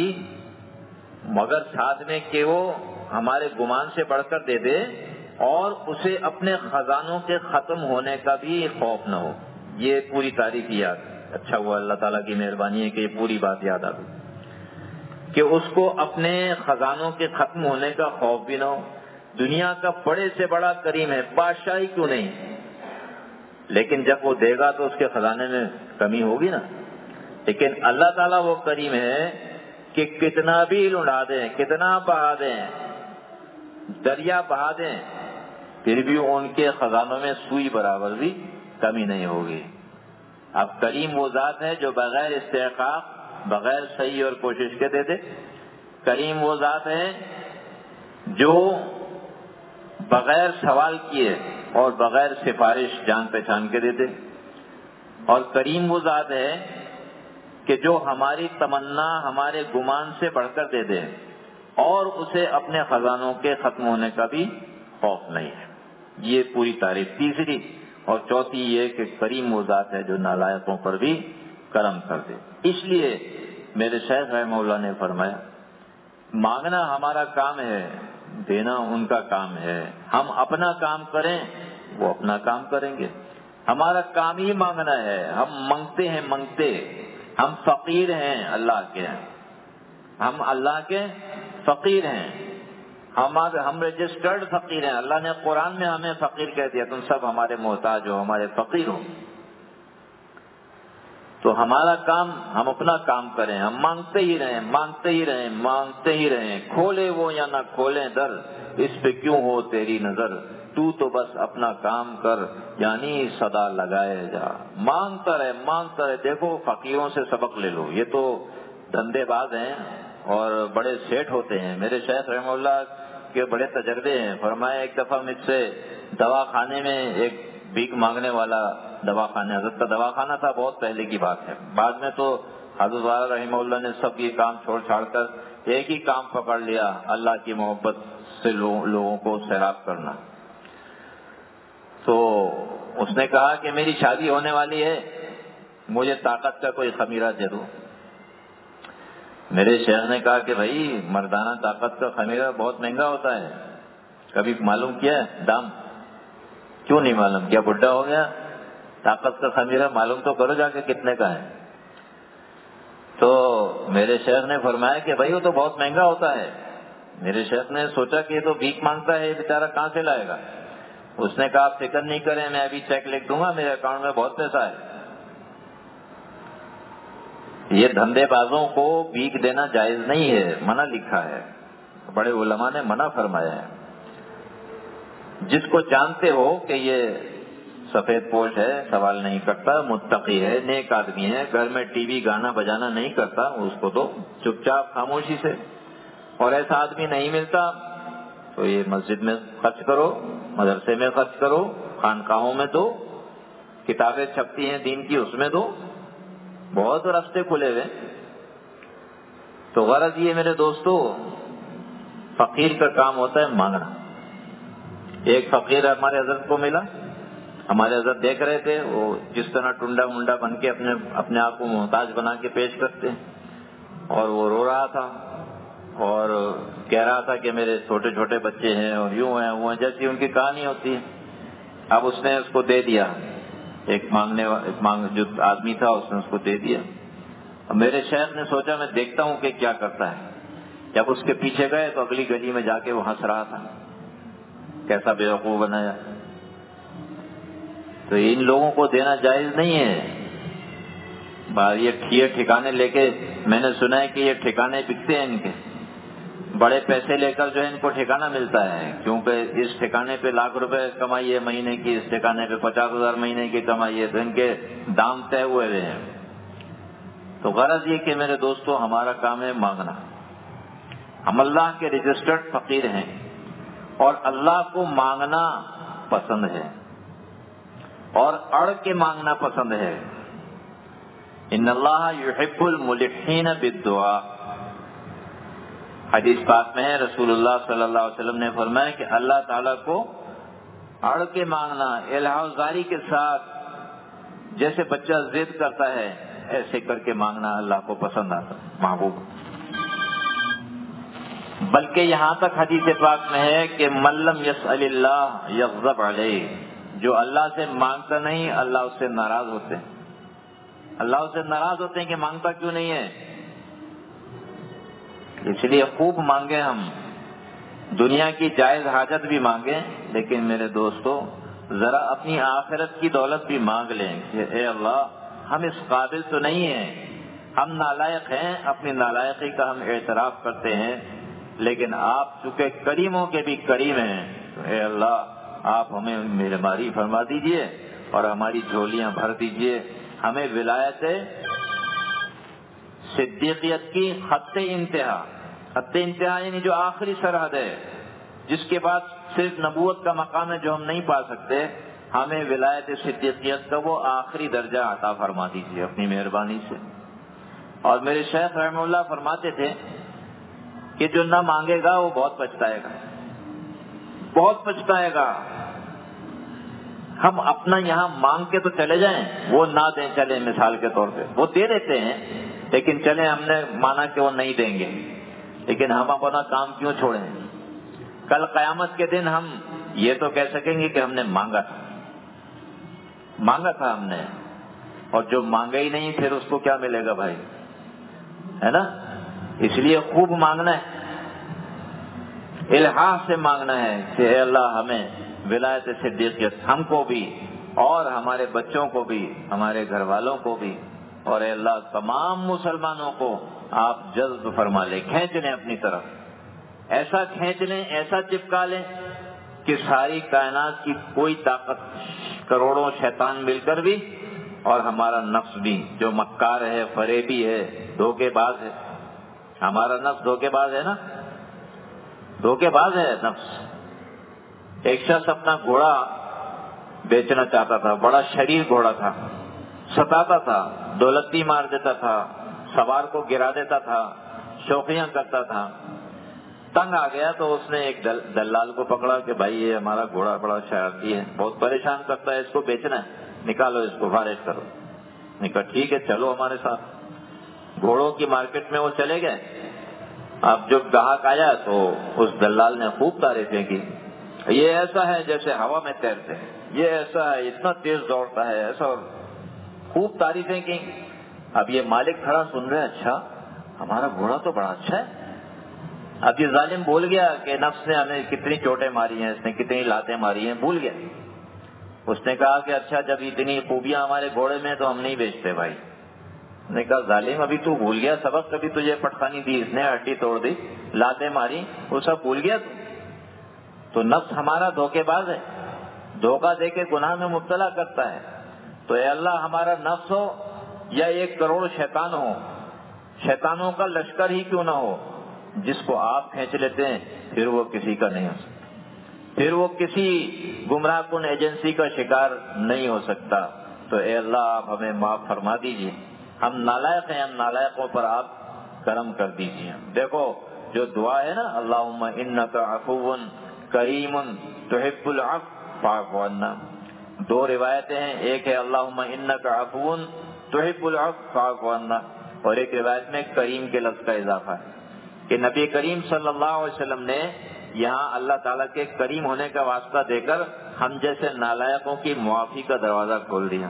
مگر ساتھ میں کہ وہ ہمارے گمان سے بڑھ کر دے دے، اور اسے اپنے خزانوں کے ختم ہونے کا بھی خوف نہ ہو. یہ پوری تعریف یاد. اچھا ہوا اللہ تعالیٰ کی مہربانی ہے کہ یہ پوری بات یاد آ گئی کہ اس کو اپنے خزانوں کے ختم ہونے کا خوف بھی نہ ہو. دنیا کا بڑے سے بڑا کریم ہے، بادشاہی کیوں نہیں، لیکن جب وہ دے گا تو اس کے خزانے میں کمی ہوگی نا. لیکن اللہ تعالیٰ وہ کریم ہے کہ کتنا بھی لڑا دیں، کتنا بہا دیں، دریا بہا دیں، پھر بھی ان کے خزانوں میں سوئی برابر بھی کمی نہیں ہوگی. اب کریم وہ ذات ہے جو بغیر استحقاق، بغیر صحیح اور کوشش کے دے دے. کریم وہ ذات ہے جو بغیر سوال کیے اور بغیر سفارش جان پہچان کے دے دے. اور کریم وہ ذات ہے کہ جو ہماری تمنا ہمارے گمان سے بڑھ کر دے دے، اور اسے اپنے خزانوں کے ختم ہونے کا بھی خوف نہیں ہے. یہ پوری تعریف. تیسری اور چوتھی یہ کہ کریم وہ ذات ہے جو نالائقوں پر بھی کرم کر دے. اس لیے میرے شیخ رحمہ اللہ نے فرمایا مانگنا ہمارا کام ہے، دینا ان کا کام ہے. ہم اپنا کام کریں، وہ اپنا کام کریں گے. ہمارا کام ہی مانگنا ہے. ہم منگتے ہیں منگتے ہم فقیر ہیں اللہ کے، ہم اللہ کے فقیر ہیں، ہم ہم رجسٹرڈ فقیر ہیں۔ اللہ نے قرآن میں ہمیں فقیر کہہ دیا، تم سب ہمارے محتاج ہو، ہمارے فقیر ہو۔ تو ہمارا کام، ہم اپنا کام کریں، ہم مانگتے ہی رہیں، مانگتے ہی رہیں، مانگتے ہی رہیں، کھولے وہ یا نہ کھولیں در، اس پہ کیوں ہو تیری نظر، تو تو بس اپنا کام کر، یعنی صدا لگائے جا، مانگتا رہے مانگتا رہے۔ دیکھو فقیروں سے سبق لے لو، یہ تو دھندے باز ہیں اور بڑے سیٹ ہوتے ہیں۔ میرے شیخ رحمہ اللہ کے بڑے تجربے ہیں، فرمایا ایک دفعہ مجھ سے دوا خانے میں ایک بھیک مانگنے والا، دوا خانے حضرت کا دوا خانہ تھا، بہت پہلے کی بات ہے، بعد میں تو حضرت والا رحمہ اللہ نے سب یہ کام چھوڑ چھاڑ کر ایک ہی کام پکڑ لیا، اللہ کی محبت سے لوگوں کو سیراب کرنا۔ تو اس نے کہا کہ میری شادی ہونے والی ہے، مجھے طاقت کا کوئی خمیرہ دے دو۔ میرے شیخ نے کہا کہ بھائی مردانہ طاقت کا خمیرہ بہت مہنگا ہوتا ہے، کبھی معلوم کیا ہے دام؟ کیوں نہیں معلوم؟ کیا بڈھا ہو گیا؟ طاقت کا خمیرہ معلوم تو کرو جا کے کتنے کا ہے۔ تو میرے شیخ نے فرمایا کہ بھائی وہ تو بہت مہنگا ہوتا ہے۔ میرے شیخ نے سوچا کہ یہ تو بھیک مانگتا ہے، یہ بیچارہ کہاں سے لائے گا؟ اس نے کہا آپ فکر نہیں کریں، میں ابھی چیک لکھ دوں گا، میرے اکاؤنٹ میں بہت پیسہ ہے۔ یہ دھندے بازوں کو بھیک دینا جائز نہیں ہے، منع لکھا ہے، بڑے علماء نے منع فرمایا ہے۔ جس کو جانتے ہو کہ یہ سفید پوش ہے، سوال نہیں کرتا، متقی ہے، نیک آدمی ہے، گھر میں ٹی وی گانا بجانا نہیں کرتا، اس کو تو چپ چاپ خاموشی سے، اور ایسا آدمی نہیں ملتا تو یہ مسجد میں خرچ کرو، مدرسے میں خرچ کرو، خانقاہوں میں دو، کتابیں چھپتی ہیں دین کی اس میں دو، بہت راستے کھلے ہوئے۔ تو غرض یہ میرے دوستو، فقیر کا کام ہوتا ہے مانگنا۔ ایک فقیر ہمارے حضرت کو ملا، ہمارے حضرت دیکھ رہے تھے وہ جس طرح ٹنڈا منڈا بن کے اپنے اپنے آپ کو محتاج بنا کے پیش کرتے ہیں، اور وہ رو رہا تھا اور کہہ رہا تھا کہ میرے چھوٹے چھوٹے بچے ہیں اور یوں ہیں وہ ہیں، جیسی ان کی کہانی ہوتی ہے۔ اب اس نے اس کو دے دیا، ایک مانگنے ایک مانگ جو آدمی تھا اس نے اس کو دے دیا۔ اب میرے شیخ نے سوچا میں دیکھتا ہوں کہ کیا کرتا ہے۔ جب اس کے پیچھے گئے تو اگلی گلی میں جا کے وہ ہنس رہا تھا، کیسا بیوقوف بنایا۔ تو ان لوگوں کو دینا جائز نہیں ہے۔ یہ ٹھکانے لے کے، میں نے سنا ہے کہ یہ ٹھکانے بکتے ہیں ان کے، بڑے پیسے لے کر جو ہے ان کو ٹھکانہ ملتا ہے، کیونکہ اس ٹھکانے پہ لاکھ روپے کمائی ہے مہینے کی، اس ٹھکانے پہ پچاس ہزار مہینے کی کمائی ہے، تو ان کے دام طے ہوئے ہوئے ہیں۔ تو غرض یہ کہ میرے دوستو ہمارا کام ہے مانگنا۔ ہم اللہ کے رجسٹرڈ فقیر ہیں اور اللہ کو مانگنا پسند ہے اور اڑ کے مانگنا پسند ہے۔ ان اللہ یحب الملحین بالدعاء، حدیث پاک میں ہے، رسول اللہ صلی اللہ علیہ وسلم نے فرمایا کہ اللہ تعالیٰ کو اڑ کے مانگنا، الحاح زاری کے ساتھ، جیسے بچہ ضد کرتا ہے ایسے کر کے مانگنا اللہ کو پسند آتا محبوب۔ بلکہ یہاں تک حدیث پاک میں ہے کہ من لم یسأل اللہ یغضب علیہ، جو اللہ سے مانگتا نہیں اللہ اس سے ناراض ہوتے ہیں، اللہ اس سے ناراض ہوتے ہیں کہ مانگتا کیوں نہیں ہے۔ اس لیے خوب مانگیں، ہم دنیا کی جائز حاجت بھی مانگیں، لیکن میرے دوستو ذرا اپنی آخرت کی دولت بھی مانگ لیں کہ اے اللہ ہم اس قابل تو نہیں ہیں، ہم نالائق ہیں، اپنی نالائقی کا ہم اعتراف کرتے ہیں، لیکن آپ چونکہ کریموں کے بھی کریم ہیں، تو اے اللہ آپ ہمیں مہربانی فرما دیجئے اور ہماری جھولیاں بھر دیجئے، ہمیں ولایت صدیقیت کی خط انتہا، خط انتہا یعنی جو آخری سرحد ہے، جس کے بعد صرف نبوت کا مقام ہے جو ہم نہیں پا سکتے، ہمیں ولایت صدیقیت کا وہ آخری درجہ عطا فرما دیجیے اپنی مہربانی سے۔ اور میرے شیخ رحمہ اللہ فرماتے تھے کہ جو نہ مانگے گا وہ بہت پچھتائے گا، بہت پچھتائے گا۔ ہم اپنا یہاں مانگ کے تو چلے جائیں، وہ نہ دیں چلے، مثال کے طور پہ وہ دے دیتے ہیں، لیکن چلے ہم نے مانا کہ وہ نہیں دیں گے، لیکن ہم اپنا کام کیوں چھوڑیں؟ کل قیامت کے دن ہم یہ تو کہہ سکیں گے کہ ہم نے مانگا تھا، مانگا تھا ہم نے، اور جو مانگے ہی نہیں پھر اس کو کیا ملے گا بھائی، ہے نا؟ اس لیے خوب مانگنا ہے، الحاح سے مانگنا ہے کہ اے اللہ ہمیں ولایت صدیقیت ہم کو بھی اور ہمارے بچوں کو بھی، ہمارے گھر والوں کو بھی، اور اے اللہ تمام مسلمانوں کو آپ جذب فرما لیں، کھینچ لیں اپنی طرف، ایسا کھینچ لیں، ایسا چپکا لیں کہ ساری کائنات کی کوئی طاقت، کروڑوں شیطان مل کر بھی اور ہمارا نفس بھی جو مکار ہے، فریبی ہے، دھوکے باز ہے، ہمارا نفس دھوکے باز ہے نا، دھوکے باز ہے نفس۔ ایک شخص اپنا گھوڑا بیچنا چاہتا تھا، بڑا شریر گھوڑا تھا، ستاتا تھا، دولتی مار دیتا تھا، سوار کو گرا دیتا تھا، شوخیاں کرتا تھا۔ تنگ آ گیا تو اس نے ایک دل دلال کو پکڑا کہ بھائی یہ ہمارا گھوڑا بڑا شرارتی ہے، بہت پریشان کرتا ہے، اس کو بیچنا ہے، نکالو اس کو، فارغ کرو۔ نے کہا ٹھیک ہے چلو ہمارے ساتھ۔ گھوڑوں کی مارکیٹ میں وہ چلے گئے۔ اب جب گاہک آیا تو اس دلال نے خوب تعریفیں کی، یہ ایسا ہے جیسے ہوا میں تیرتے ہیں، یہ ایسا ہے اتنا تیز دوڑتا ہے، ایسا، خوب تعریفیں کی۔ اب یہ مالک کھڑا سن رہے، اچھا ہمارا گھوڑا تو بڑا اچھا ہے۔ اب یہ ظالم بھول گیا کہ نفس نے ہمیں کتنی چوٹیں ماری ہیں، اس نے کتنی لاتیں ماری ہیں، بھول گیا۔ اس نے کہا کہ اچھا جب اتنی خوبیاں ہمارے گھوڑے میں تو ہم نہیں بیچتے بھائی۔ نے کہا ظالم ابھی تو بھول گیا سبق، کبھی تجھے پٹخانی دی اس نے، ہڈی توڑ دی، لاتیں ماری، وہ سب بھول گیا تو تو نفس ہمارا دھوکے باز ہے، دھوکہ دے کے گناہ میں مبتلا کرتا ہے۔ تو اے اللہ ہمارا نفس ہو یا ایک کروڑ شیطان ہو، شیطانوں کا لشکر ہی کیوں نہ ہو، جس کو آپ کھینچ لیتے ہیں پھر وہ کسی کا نہیں ہو سکتا، پھر وہ کسی گمراہ کن ایجنسی کا شکار نہیں ہو سکتا۔ تو اے اللہ آپ ہمیں معاف فرما دیجیے، ہم نالائق ہیں، ہم نالائقوں پر آپ کرم کر دیجیے۔ دیکھو جو دعا ہے نا، اللہم انک عفو کریم تحب العفو فاعف عنا، دو روایتیں ہیں، ایک ہے اللہم انک عفو تحب العفو فاعف عنا، اور ایک روایت میں کریم کے لفظ کا اضافہ ہے کہ نبی کریم صلی اللہ علیہ وسلم نے یہاں اللہ تعالیٰ کے کریم ہونے کا واسطہ دے کر ہم جیسے نالائقوں کی معافی کا دروازہ کھول دیا،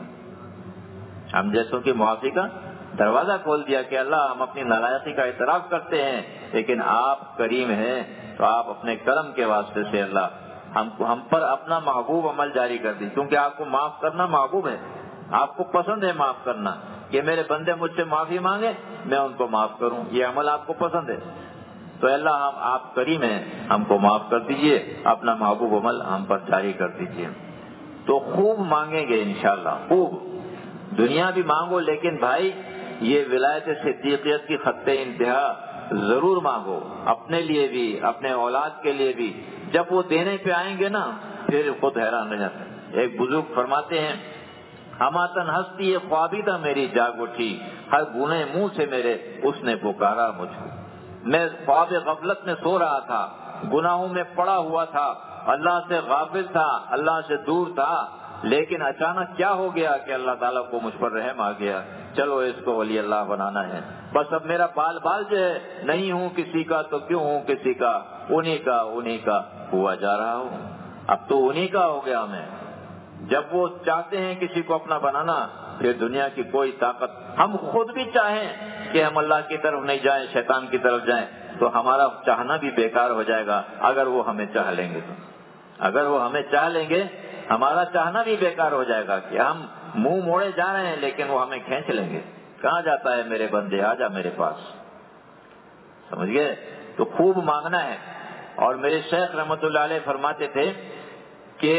ہم جیسوں کی معافی کا دروازہ کھول دیا کہ اللہ ہم اپنی نالائقی کا اعتراف کرتے ہیں، لیکن آپ کریم ہیں تو آپ اپنے کرم کے واسطے سے اللہ ہم کو ہم پر اپنا محبوب عمل جاری کر دی، کیونکہ آپ کو معاف کرنا محبوب ہے، آپ کو پسند ہے معاف کرنا، کہ میرے بندے مجھ سے معافی مانگے میں ان کو معاف کروں، یہ عمل آپ کو پسند ہے۔ تو اللہ ہم آپ کریم ہیں، ہم کو معاف کر دیجئے، اپنا محبوب عمل ہم پر جاری کر دیجئے۔ تو خوب مانگیں گے انشاءاللہ، خوب دنیا بھی مانگو، لیکن بھائی یہ ولایت صدیقیت کی خط انتہا ضرور مانگو، اپنے لیے بھی، اپنے اولاد کے لیے بھی۔ جب وہ دینے پہ آئیں گے نا پھر خود حیران رہ جاتے ہیں۔ ایک بزرگ فرماتے ہیں، ہماتن ہستی خوابیدہ میری جاگ اٹھی، ہر گنے منہ سے میرے اس نے پکارا مجھ کو۔ میں خواب غفلت میں سو رہا تھا، گناہوں میں پڑا ہوا تھا، اللہ سے غافل تھا، اللہ سے دور تھا، لیکن اچانک کیا ہو گیا کہ اللہ تعالیٰ کو مجھ پر رحم آ گیا، چلو اس کو ولی اللہ بنانا ہے، بس اب میرا بال بال جو ہے، نہیں ہوں کسی کا تو کیوں ہوں کسی کا، انہی کا انہی کا ہوا جا رہا ہوں، اب تو انہی کا ہو گیا میں۔ جب وہ چاہتے ہیں کسی کو اپنا بنانا پھر دنیا کی کوئی طاقت، ہم خود بھی چاہیں کہ ہم اللہ کی طرف نہیں جائیں، شیطان کی طرف جائیں، تو ہمارا چاہنا بھی بیکار ہو جائے گا اگر وہ ہمیں چاہ لیں گے تو اگر وہ ہمیں چاہ لیں گے ہمارا چاہنا بھی بیکار ہو جائے گا کہ ہم منہ موڑے جا رہے ہیں لیکن وہ ہمیں کھینچ لیں گے، کہاں جاتا ہے میرے بندے، آ جا میرے پاس، سمجھ گئے؟ تو خوب مانگنا ہے۔ اور میرے شیخ رحمت اللہ علیہ فرماتے تھے کہ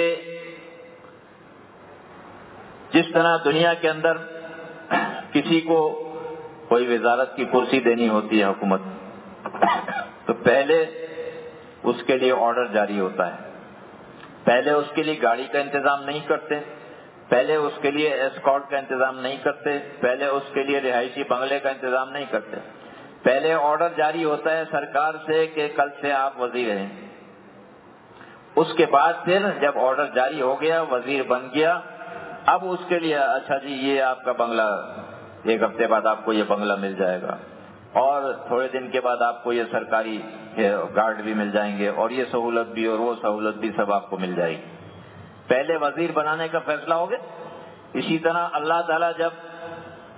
جس طرح دنیا کے اندر کسی کو کوئی وزارت کی کرسی دینی ہوتی ہے حکومت، تو پہلے اس کے لیے آرڈر جاری ہوتا ہے، پہلے اس کے لیے گاڑی کا انتظام نہیں کرتے، پہلے اس کے لیے اسکارٹ کا انتظام نہیں کرتے، پہلے اس کے لیے رہائشی بنگلے کا انتظام نہیں کرتے، پہلے آرڈر جاری ہوتا ہے سرکار سے کہ کل سے آپ وزیر ہیں، اس کے بعد پھر جب آرڈر جاری ہو گیا، وزیر بن گیا، اب اس کے لیے اچھا جی یہ آپ کا بنگلہ، ایک ہفتے بعد آپ کو یہ بنگلہ مل جائے گا، اور تھوڑے دن کے بعد آپ کو یہ سرکاری گارڈ بھی مل جائیں گے، اور یہ سہولت بھی اور وہ سہولت بھی سب آپ کو مل جائے گی۔ پہلے وزیر بنانے کا فیصلہ ہو گیا۔ اسی طرح اللہ تعالیٰ جب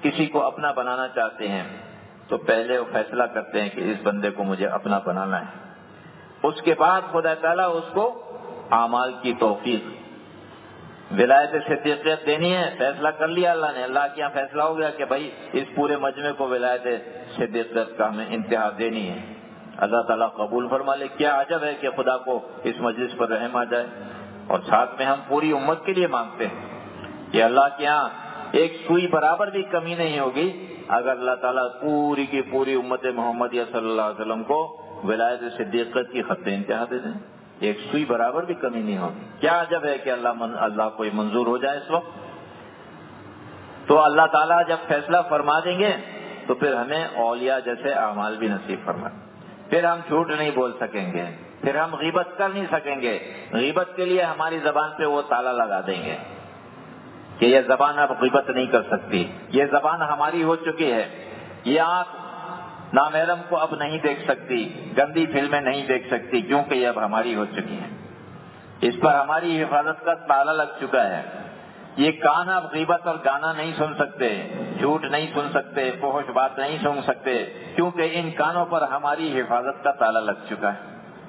کسی کو اپنا بنانا چاہتے ہیں تو پہلے وہ فیصلہ کرتے ہیں کہ اس بندے کو مجھے اپنا بنانا ہے، اس کے بعد خدا تعالیٰ اس کو اعمال کی توفیق، ولایت صدیقیت دینی ہے، فیصلہ کر لیا اللہ نے، اللہ کے یہاں فیصلہ ہو گیا کہ بھائی اس پورے مجمع کو ولایت صدیقیت کا ہمیں انتہا دینی ہے، اللہ تعالیٰ قبول فرما لے۔ کیا عجب ہے کہ خدا کو اس مجلس پر رحم آ جائے، اور ساتھ میں ہم پوری امت کے لیے مانگتے ہیں کہ اللہ کے یہاں ایک سوئی برابر بھی کمی نہیں ہوگی اگر اللہ تعالیٰ پوری کی پوری امت محمدیہ صلی اللہ علیہ وسلم کو ولایت صدیقیت کی خط انتہا دے دیں، ایک سوئی برابر بھی کمی نہیں ہوگی۔ کیا عجب ہے کہ اللہ من اللہ کو منظور ہو جائے اس وقت۔ تو اللہ تعالیٰ جب فیصلہ فرما دیں گے تو پھر ہمیں اولیاء جیسے اعمال بھی نصیب فرمائیں، پھر ہم جھوٹ نہیں بول سکیں گے، پھر ہم غیبت کر نہیں سکیں گے، غیبت کے لیے ہماری زبان پہ وہ تالا لگا دیں گے کہ یہ زبان اب غیبت نہیں کر سکتی، یہ زبان ہماری ہو چکی ہے، یہ آنکھ نامحرم کو اب نہیں دیکھ سکتی، گندی فلمیں نہیں دیکھ سکتی کیونکہ یہ اب ہماری ہو چکی ہیں، اس پر ہماری حفاظت کا تالا لگ چکا ہے۔ یہ کان اب غیبت اور گانا نہیں سن سکتے، جھوٹ نہیں سن سکتے، فحش بات نہیں سن سکتے کیونکہ ان کانوں پر ہماری حفاظت کا تالا لگ چکا ہے۔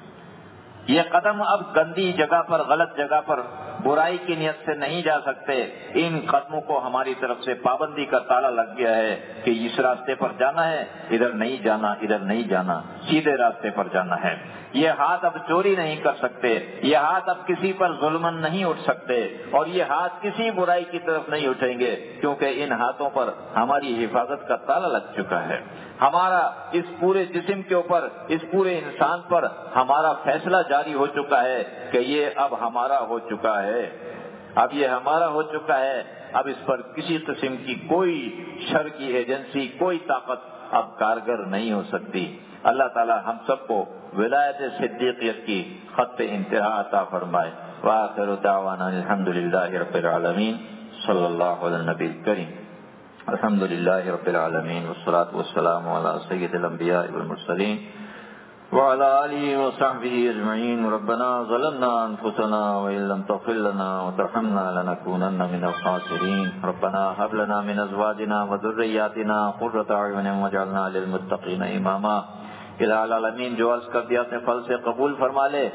یہ قدم اب گندی جگہ پر، غلط جگہ پر، برائی کی نیت سے نہیں جا سکتے، ان قدموں کو ہماری طرف سے پابندی کا تالا لگ گیا ہے کہ اس راستے پر جانا ہے، ادھر نہیں جانا، ادھر نہیں جانا، سیدھے راستے پر جانا ہے۔ یہ ہاتھ اب چوری نہیں کر سکتے، یہ ہاتھ اب کسی پر ظلمن نہیں اٹھ سکتے، اور یہ ہاتھ کسی برائی کی طرف نہیں اٹھیں گے کیونکہ ان ہاتھوں پر ہماری حفاظت کا تالا لگ چکا ہے۔ ہمارا اس پورے جسم کے اوپر، اس پورے انسان پر ہمارا فیصلہ جاری ہو چکا ہے کہ یہ اب ہمارا ہو چکا ہے، اب یہ ہمارا ہو چکا ہے، اب اس پر کسی قسم کی کوئی شر کی ایجنسی، کوئی طاقت اب کارگر نہیں ہو سکتی۔ اللہ تعالی ہم سب کو ولایت صدیقیت کی خط انتہا عطا فرمائے۔ وآخر دعوانا الحمد للہ رب العالمین، صلی اللہ علی النبی الکریم۔ الحمد للہ رب العالمین والصلاة والسلام علی سید الانبیاء والمرسلین وعلى آله وصحبه أجمعين۔ ربنا ظلمنا أنفسنا وإن لم تغفر لنا وترحمنا لنكونن من الخاسرين۔ ربنا هب لنا من أزواجنا وذرياتنا قرة أعين واجعلنا للمتقين إماما۔ الہ العالمین جو عرض کر دیا اپنے فضل سے قبول فرما لے۔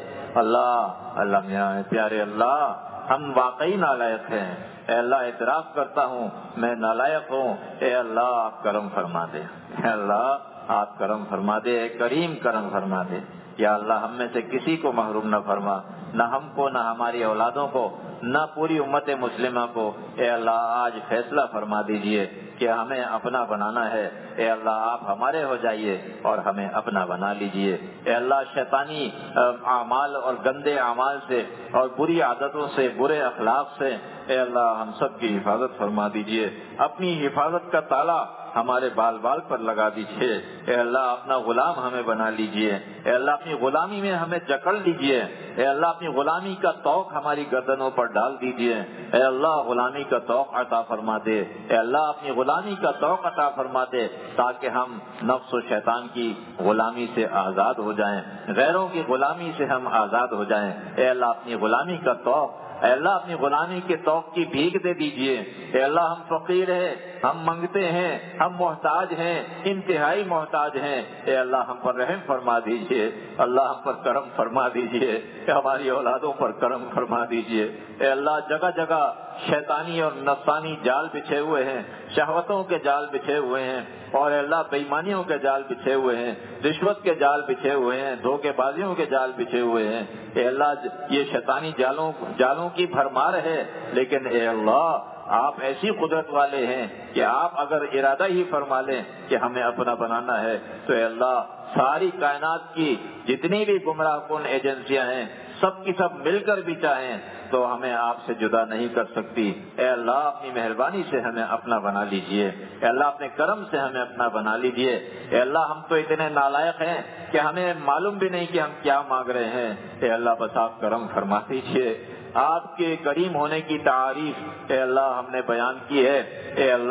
اللہ اللہ میاں پیارے اللہ، ہم واقعی نالائق ہیں، اے اللہ اعتراف کرتا ہوں میں نالائق ہوں، اے اللہ آپ کرم فرما دے، اے اللہ آپ کرم فرما دے، اے کریم کرم فرما دے۔ یا اللہ ہم میں سے کسی کو محروم نہ فرما، نہ ہم کو، نہ ہماری اولادوں کو، نہ پوری امت مسلمہ کو۔ اے اللہ آج فیصلہ فرما دیجئے کہ ہمیں اپنا بنانا ہے، اے اللہ آپ ہمارے ہو جائیے اور ہمیں اپنا بنا لیجئے۔ اے اللہ شیطانی اعمال اور گندے اعمال سے اور بری عادتوں سے، برے اخلاق سے اے اللہ ہم سب کی حفاظت فرما دیجئے۔ اپنی حفاظت کا تالا ہمارے بال بال پر لگا دیجئے۔ اے اللہ اپنا غلام ہمیں بنا لیجئے، اے اللہ اپنی غلامی میں ہمیں جکڑ لیجئے، اے اللہ اپنی غلامی کا توق ہماری گردنوں پر ڈال دیجئے۔ اے اللہ غلامی کا توق عطا فرما دے، اے اللہ اپنی غلامی کا توق عطا فرما دے تاکہ ہم نفس و شیطان کی غلامی سے آزاد ہو جائیں، غیروں کی غلامی سے ہم آزاد ہو جائیں۔ اے اللہ اپنی غلامی کا توق، اے اللہ اپنی غلامی کے توق کی بھیک دے دیجئے۔ اے اللہ ہم فقیر ہیں، ہم منگتے ہیں، ہم محتاج ہیں، انتہائی محتاج ہیں، اے اللہ ہم پر رحم فرما دیجئے، اللہ ہم پر کرم فرما دیجئے، ہماری اولادوں پر کرم فرما دیجئے۔ اے اللہ جگہ جگہ شیطانی اور نفسانی جال بچھے ہوئے ہیں، شہوتوں کے جال بچھے ہوئے ہیں، اور اے اللہ بے ایمانیوں کے جال بچھے ہوئے ہیں، رشوت کے جال بچھے ہوئے ہیں، دھوکے بازیوں کے جال بچھے ہوئے ہیں۔ اے اللہ یہ شیطانی جالوں جالوں کی بھرمار ہے، لیکن اے اللہ آپ ایسی قدرت والے ہیں کہ آپ اگر ارادہ ہی فرما لیں کہ ہمیں اپنا بنانا ہے تو اے اللہ ساری کائنات کی جتنی بھی گمراہ کن ایجنسیاں ہیں سب کی سب مل کر بھی چاہیں تو ہمیں آپ سے جدا نہیں کر سکتی۔ اے اللہ اپنی مہربانی سے ہمیں اپنا بنا لیجئے، اے اللہ اپنے کرم سے ہمیں اپنا بنا لیجئے۔ اے اللہ ہم تو اتنے نالائق ہیں کہ ہمیں معلوم بھی نہیں کہ ہم کیا مانگ رہے ہیں، اے اللہ بس آپ کرم فرما دیجئے۔ آپ کے کریم ہونے کی تعریف اے اللہ ہم نے بیان کی ہے، اے اللہ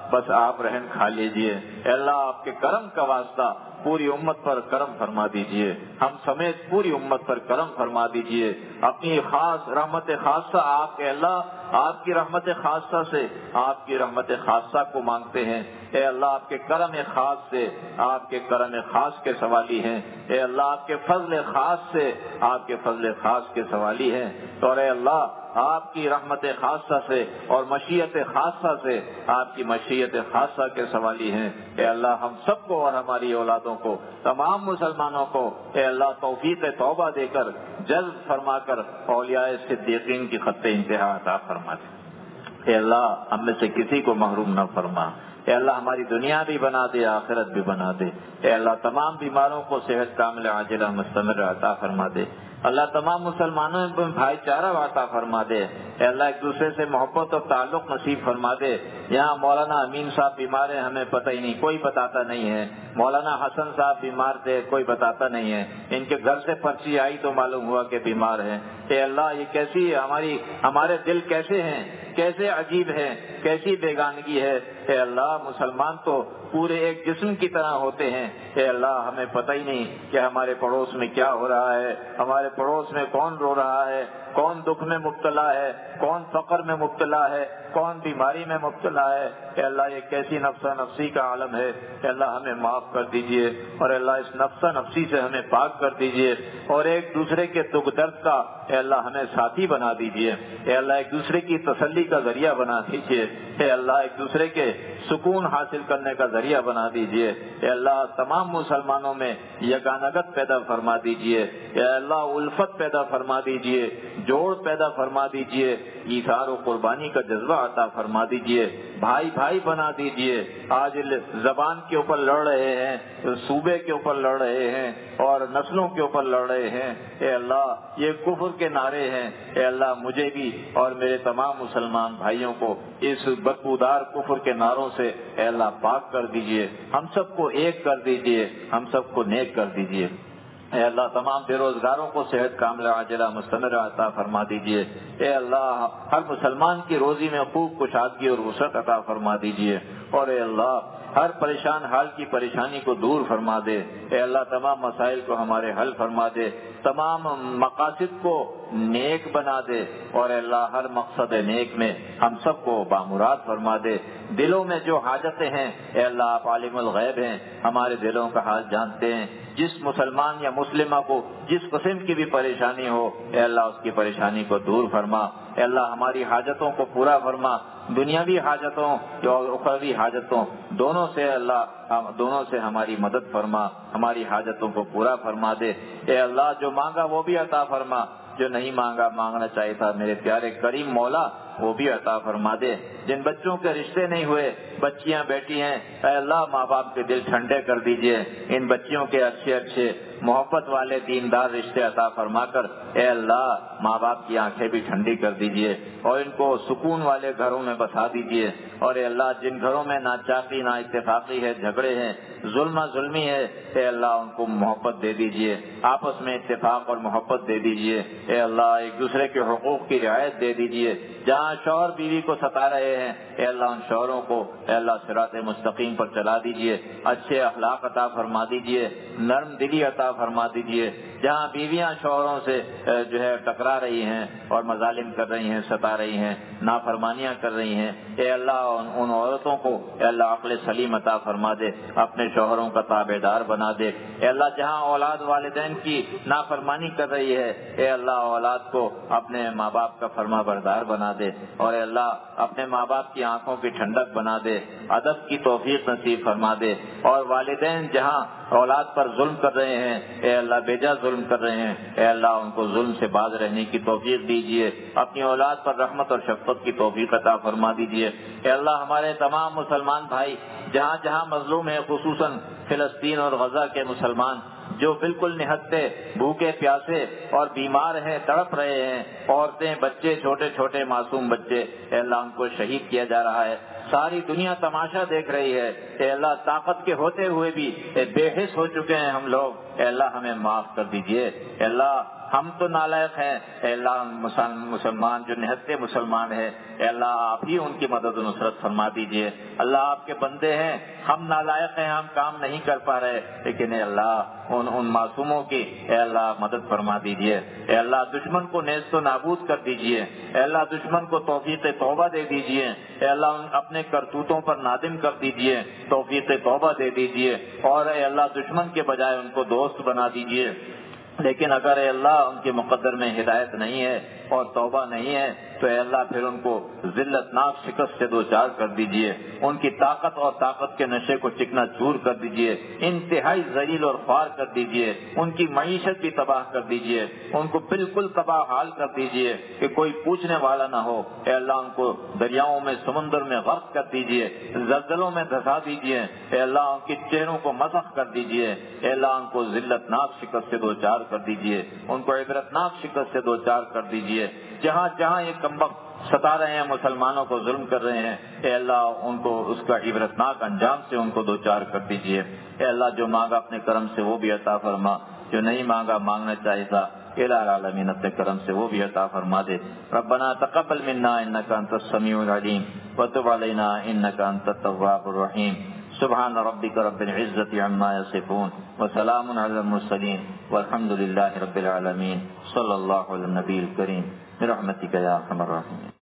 بس آپ رہن کھا لیجئے۔ اے اللہ آپ کے کرم کا واسطہ پوری امت پر کرم فرما دیجئے، ہم سمیت پوری امت پر کرم فرما دیجئے۔ اپنی خاص رحمت خاصہ آپ کے اللہ آپ کی رحمت خاصہ سے آپ کی رحمت خاصہ کو مانگتے ہیں۔ اے اللہ آپ کے کرم خاص سے آپ کے کرم خاص کے سوالی ہیں۔ اے اللہ آپ کے فضل خاص سے آپ کے فضل خاص کے سوالی ہیں۔ تو اے اللہ آپ کی رحمت خاصہ سے اور مشیت خاصہ سے آپ کی مشیت خاصہ کے سوالی ہیں۔ اے اللہ ہم سب کو اور ہماری اولادوں کو تمام مسلمانوں کو اے اللہ توفیق توبہ دے کر جلد فرما کر اولیاء صدیقین کی خط انتہا عطا فرما دے۔ اے اللہ ہم میں سے کسی کو محروم نہ فرما۔ اے اللہ ہماری دنیا بھی بنا دے آخرت بھی بنا دے۔ اے اللہ تمام بیماروں کو صحت کامل عاجلہ مستمر عطا فرما دے۔ اللہ تمام مسلمانوں میں بھائی چارہ عطا فرما دے۔ اے اللہ ایک دوسرے سے محبت اور تعلق نصیب فرما دے۔ یہاں مولانا امین صاحب بیمار ہیں، ہمیں پتہ ہی نہیں، کوئی بتاتا نہیں ہے۔ مولانا حسن صاحب بیمار تھے، کوئی بتاتا نہیں ہے۔ ان کے گھر سے پرچی آئی تو معلوم ہوا کہ بیمار ہیں۔ اے اللہ یہ کیسی ہماری ہمارے دل کیسے ہیں، کیسے عجیب ہیں، کیسی بیگانگی ہے۔ اے اللہ مسلمان تو پورے ایک جسم کی طرح ہوتے ہیں۔ اے اللہ ہمیں پتہ ہی نہیں کہ ہمارے پڑوس میں کیا ہو رہا ہے، ہمارے پڑوس میں کون رو رہا ہے، کون دکھ میں مبتلا ہے، کون فقر میں مبتلا ہے، کون بیماری میں مبتلا ہے۔ اے اللہ یہ کیسی نفسا نفسی کا عالم ہے۔ اے اللہ ہمیں معاف کر دیجئے اور اے اللہ اس نفسا نفسی سے ہمیں پاک کر دیجئے اور ایک دوسرے کے دکھ درد کا اے اللہ ہمیں ساتھی بنا دیجئے۔ اے اللہ ایک دوسرے کی تسلی کا ذریعہ بنا دیجئے۔ اے اللہ ایک دوسرے کے سکون حاصل کرنے کا ذریعہ بنا دیجئے۔ اے اللہ تمام مسلمانوں میں یگانگت پیدا فرما دیجئے۔ اے اللہ الفت پیدا فرما دیجئے، جوڑ پیدا فرما دیجئے، ایثار و قربانی کا جذبہ عطا فرما دیجئے، بھائی بھائی بنا دیجئے۔ آج زبان کے اوپر لڑ رہے ہیں، صوبے کے اوپر لڑ رہے ہیں اور نسلوں کے اوپر لڑ رہے ہیں۔ اے اللہ یہ کفر کے نعرے ہیں۔ اے اللہ مجھے بھی اور میرے تمام مسلمان بھائیوں کو اس بدبودار کفر کے نعروں سے اے اللہ پاک کر دیجئے، ہم سب کو ایک کر دیجئے، ہم سب کو نیک کر دیجئے۔ اے اللہ تمام بے روزگاروں کو صحت کاملہ عاجلہ مستمر عطا فرما دیجئے۔ اے اللہ ہر مسلمان کی روزی میں خوب کشادگی اور وسعت عطا فرما دیجئے اور اے اللہ ہر پریشان حال کی پریشانی کو دور فرما دے۔ اے اللہ تمام مسائل کو ہمارے حل فرما دے، تمام مقاصد کو نیک بنا دے اور اے اللہ ہر مقصد نیک میں ہم سب کو بامراد فرما دے۔ دلوں میں جو حاجتیں ہیں اے اللہ آپ عالم الغیب ہیں، ہمارے دلوں کا حال جانتے ہیں۔ جس مسلمان یا مسلمہ کو جس قسم کی بھی پریشانی ہو اے اللہ اس کی پریشانی کو دور فرما۔ اے اللہ ہماری حاجتوں کو پورا فرما، دنیاوی حاجتوں اور اخروی حاجتوں دونوں سے اللہ دونوں سے ہماری مدد فرما، ہماری حاجتوں کو پورا فرما دے۔ اے اللہ جو مانگا وہ بھی عطا فرما، جو نہیں مانگا مانگنا چاہیے تھا میرے پیارے کریم مولا وہ بھی عطا فرما دے۔ جن بچوں کے رشتے نہیں ہوئے، بچیاں بیٹی ہیں، اے اللہ ماں باپ کے دل ٹھنڈے کر دیجئے، ان بچیوں کے اچھے اچھے محبت والے دیندار رشتے عطا فرما کر اے اللہ ماں باپ کی آنکھیں بھی ٹھنڈی کر دیجئے اور ان کو سکون والے گھروں میں بسا دیجئے اور اے اللہ جن گھروں میں ناچاقی نا اتفاقی ہے، جھگڑے ہیں، ظلم ظلمی ہے، اے اللہ ان کو محبت دے دیجئے، آپس میں اتفاق اور محبت دے دیجئے۔ اے اللہ ایک دوسرے کے حقوق کی رعایت دے دیجئے۔ جہاں شوہر بیوی کو ستا رہے ہیں اے اللہ ان شوہروں کو اے اللہ صراط مستقیم پر چلا دیجئے، اچھے اخلاق عطا فرما دیجئے، نرم دلی عطا فرما دیجئے۔ جہاں بیویاں شوہروں سے جو ہے ٹکرا رہی ہیں اور مظالم کر رہی ہیں، ستا رہی ہیں، نافرمانیاں کر رہی ہیں، اے اللہ ان عورتوں کو اے اللہ عقل سلیم عطا فرما دے، اپنے شوہروں کا تابع دار بنا دے۔ اے اللہ جہاں اولاد والدین کی نافرمانی کر رہی ہے اے اللہ اولاد کو اپنے ماں باپ کا فرما بردار بنا دے اور اے اللہ اپنے ماں باپ کی آنکھوں کی ٹھنڈک بنا دے، ادب کی توفیق نصیب فرما دے اور والدین جہاں اولاد پر ظلم کر رہے ہیں اے اللہ بیجا ظلم کر رہے ہیں اے اللہ ان کو ظلم سے باز رہنے کی توفیق دیجیے، اپنی اولاد پر رحمت اور شفقت کی توفیق عطا فرما دیجیے۔ اے اللہ ہمارے تمام مسلمان بھائی جہاں جہاں مظلوم ہیں، خصوصاً فلسطین اور غزہ کے مسلمان جو بالکل نہتے بھوکے پیاسے اور بیمار ہیں، تڑپ رہے ہیں، عورتیں بچے چھوٹے چھوٹے معصوم بچے اے اللہ ان کو شہید کیا جا رہا ہے، ساری دنیا تماشا دیکھ رہی ہے اے اللہ طاقت کے ہوتے ہوئے بھی بے حس ہو چکے ہیں ہم لوگ، اے اللہ ہمیں معاف کر دیجئے۔ اے اللہ ہم تو نالائق ہیں، اے اللہ مسلمان جو نہتے مسلمان ہیں، اے اللہ آپ ہی ان کی مدد و نصرت فرما دیجئے۔ اللہ آپ کے بندے ہیں، ہم نالائق ہیں، ہم کام نہیں کر پا رہے، لیکن اے اللہ ان ان معصوموں کی اے اللہ مدد فرما دیجئے۔ اے اللہ دشمن کو نیست و نابود کر دیجئے، اے اللہ دشمن کو توفیق توبہ دے دیجئے، اے اللہ ان اپنے کرتوتوں پر نادم کر دیجئے، توفیق توبہ دے دیجئے، اور اے اللہ دشمن کے بجائے ان کو دوست بنا دیجئے۔ لیکن اگر اے اللہ ان کے مقدر میں ہدایت نہیں ہے اور توبہ نہیں ہے تو اے اللہ پھر ان کو ذلت ناک شکست سے دو چار کر دیجئے، ان کی طاقت اور طاقت کے نشے کو چکنا چور کر دیجئے، انتہائی ذلیل اور خوار کر دیجئے، ان کی معیشت بھی تباہ کر دیجئے، ان کو بالکل تباہ حال کر دیجئے کہ کوئی پوچھنے والا نہ ہو۔ اے اللہ ان کو دریاؤں میں سمندر میں غرق کر دیجئے، زلزلوں میں دھسا دیجئے، اے اللہ ان کے چہروں کو مسخ کر دیجئے، اے اللہ ان کو ذلت ناک شکست سے دو چار کر دیجئے، ان کو عبرت ناک شکست سے دو چار کر دیجئے۔ جہاں جہاں یہ کمبخت ستا رہے ہیں، مسلمانوں کو ظلم کر رہے ہیں، اے اللہ ان کو اس کا عبرتناک انجام سے ان کو دو چار کر دیجئے۔ اے اللہ جو مانگا اپنے کرم سے وہ بھی عطا فرما، جو نہیں مانگا مانگنا چاہیے تھا الہ العالمین اپنے کرم سے وہ بھی عطا فرما دے۔ ربنا تقبل منا انک انت السمیع العلیم وتب علینا انک انت التواب الرحیم۔ سبحان ربک رب العزۃ عما یصفون وسلام علی المرسلین والحمد للہ رب العالمین۔ صلی اللہ علی النبی الکریم برحمتک یا ارحم الراحمین۔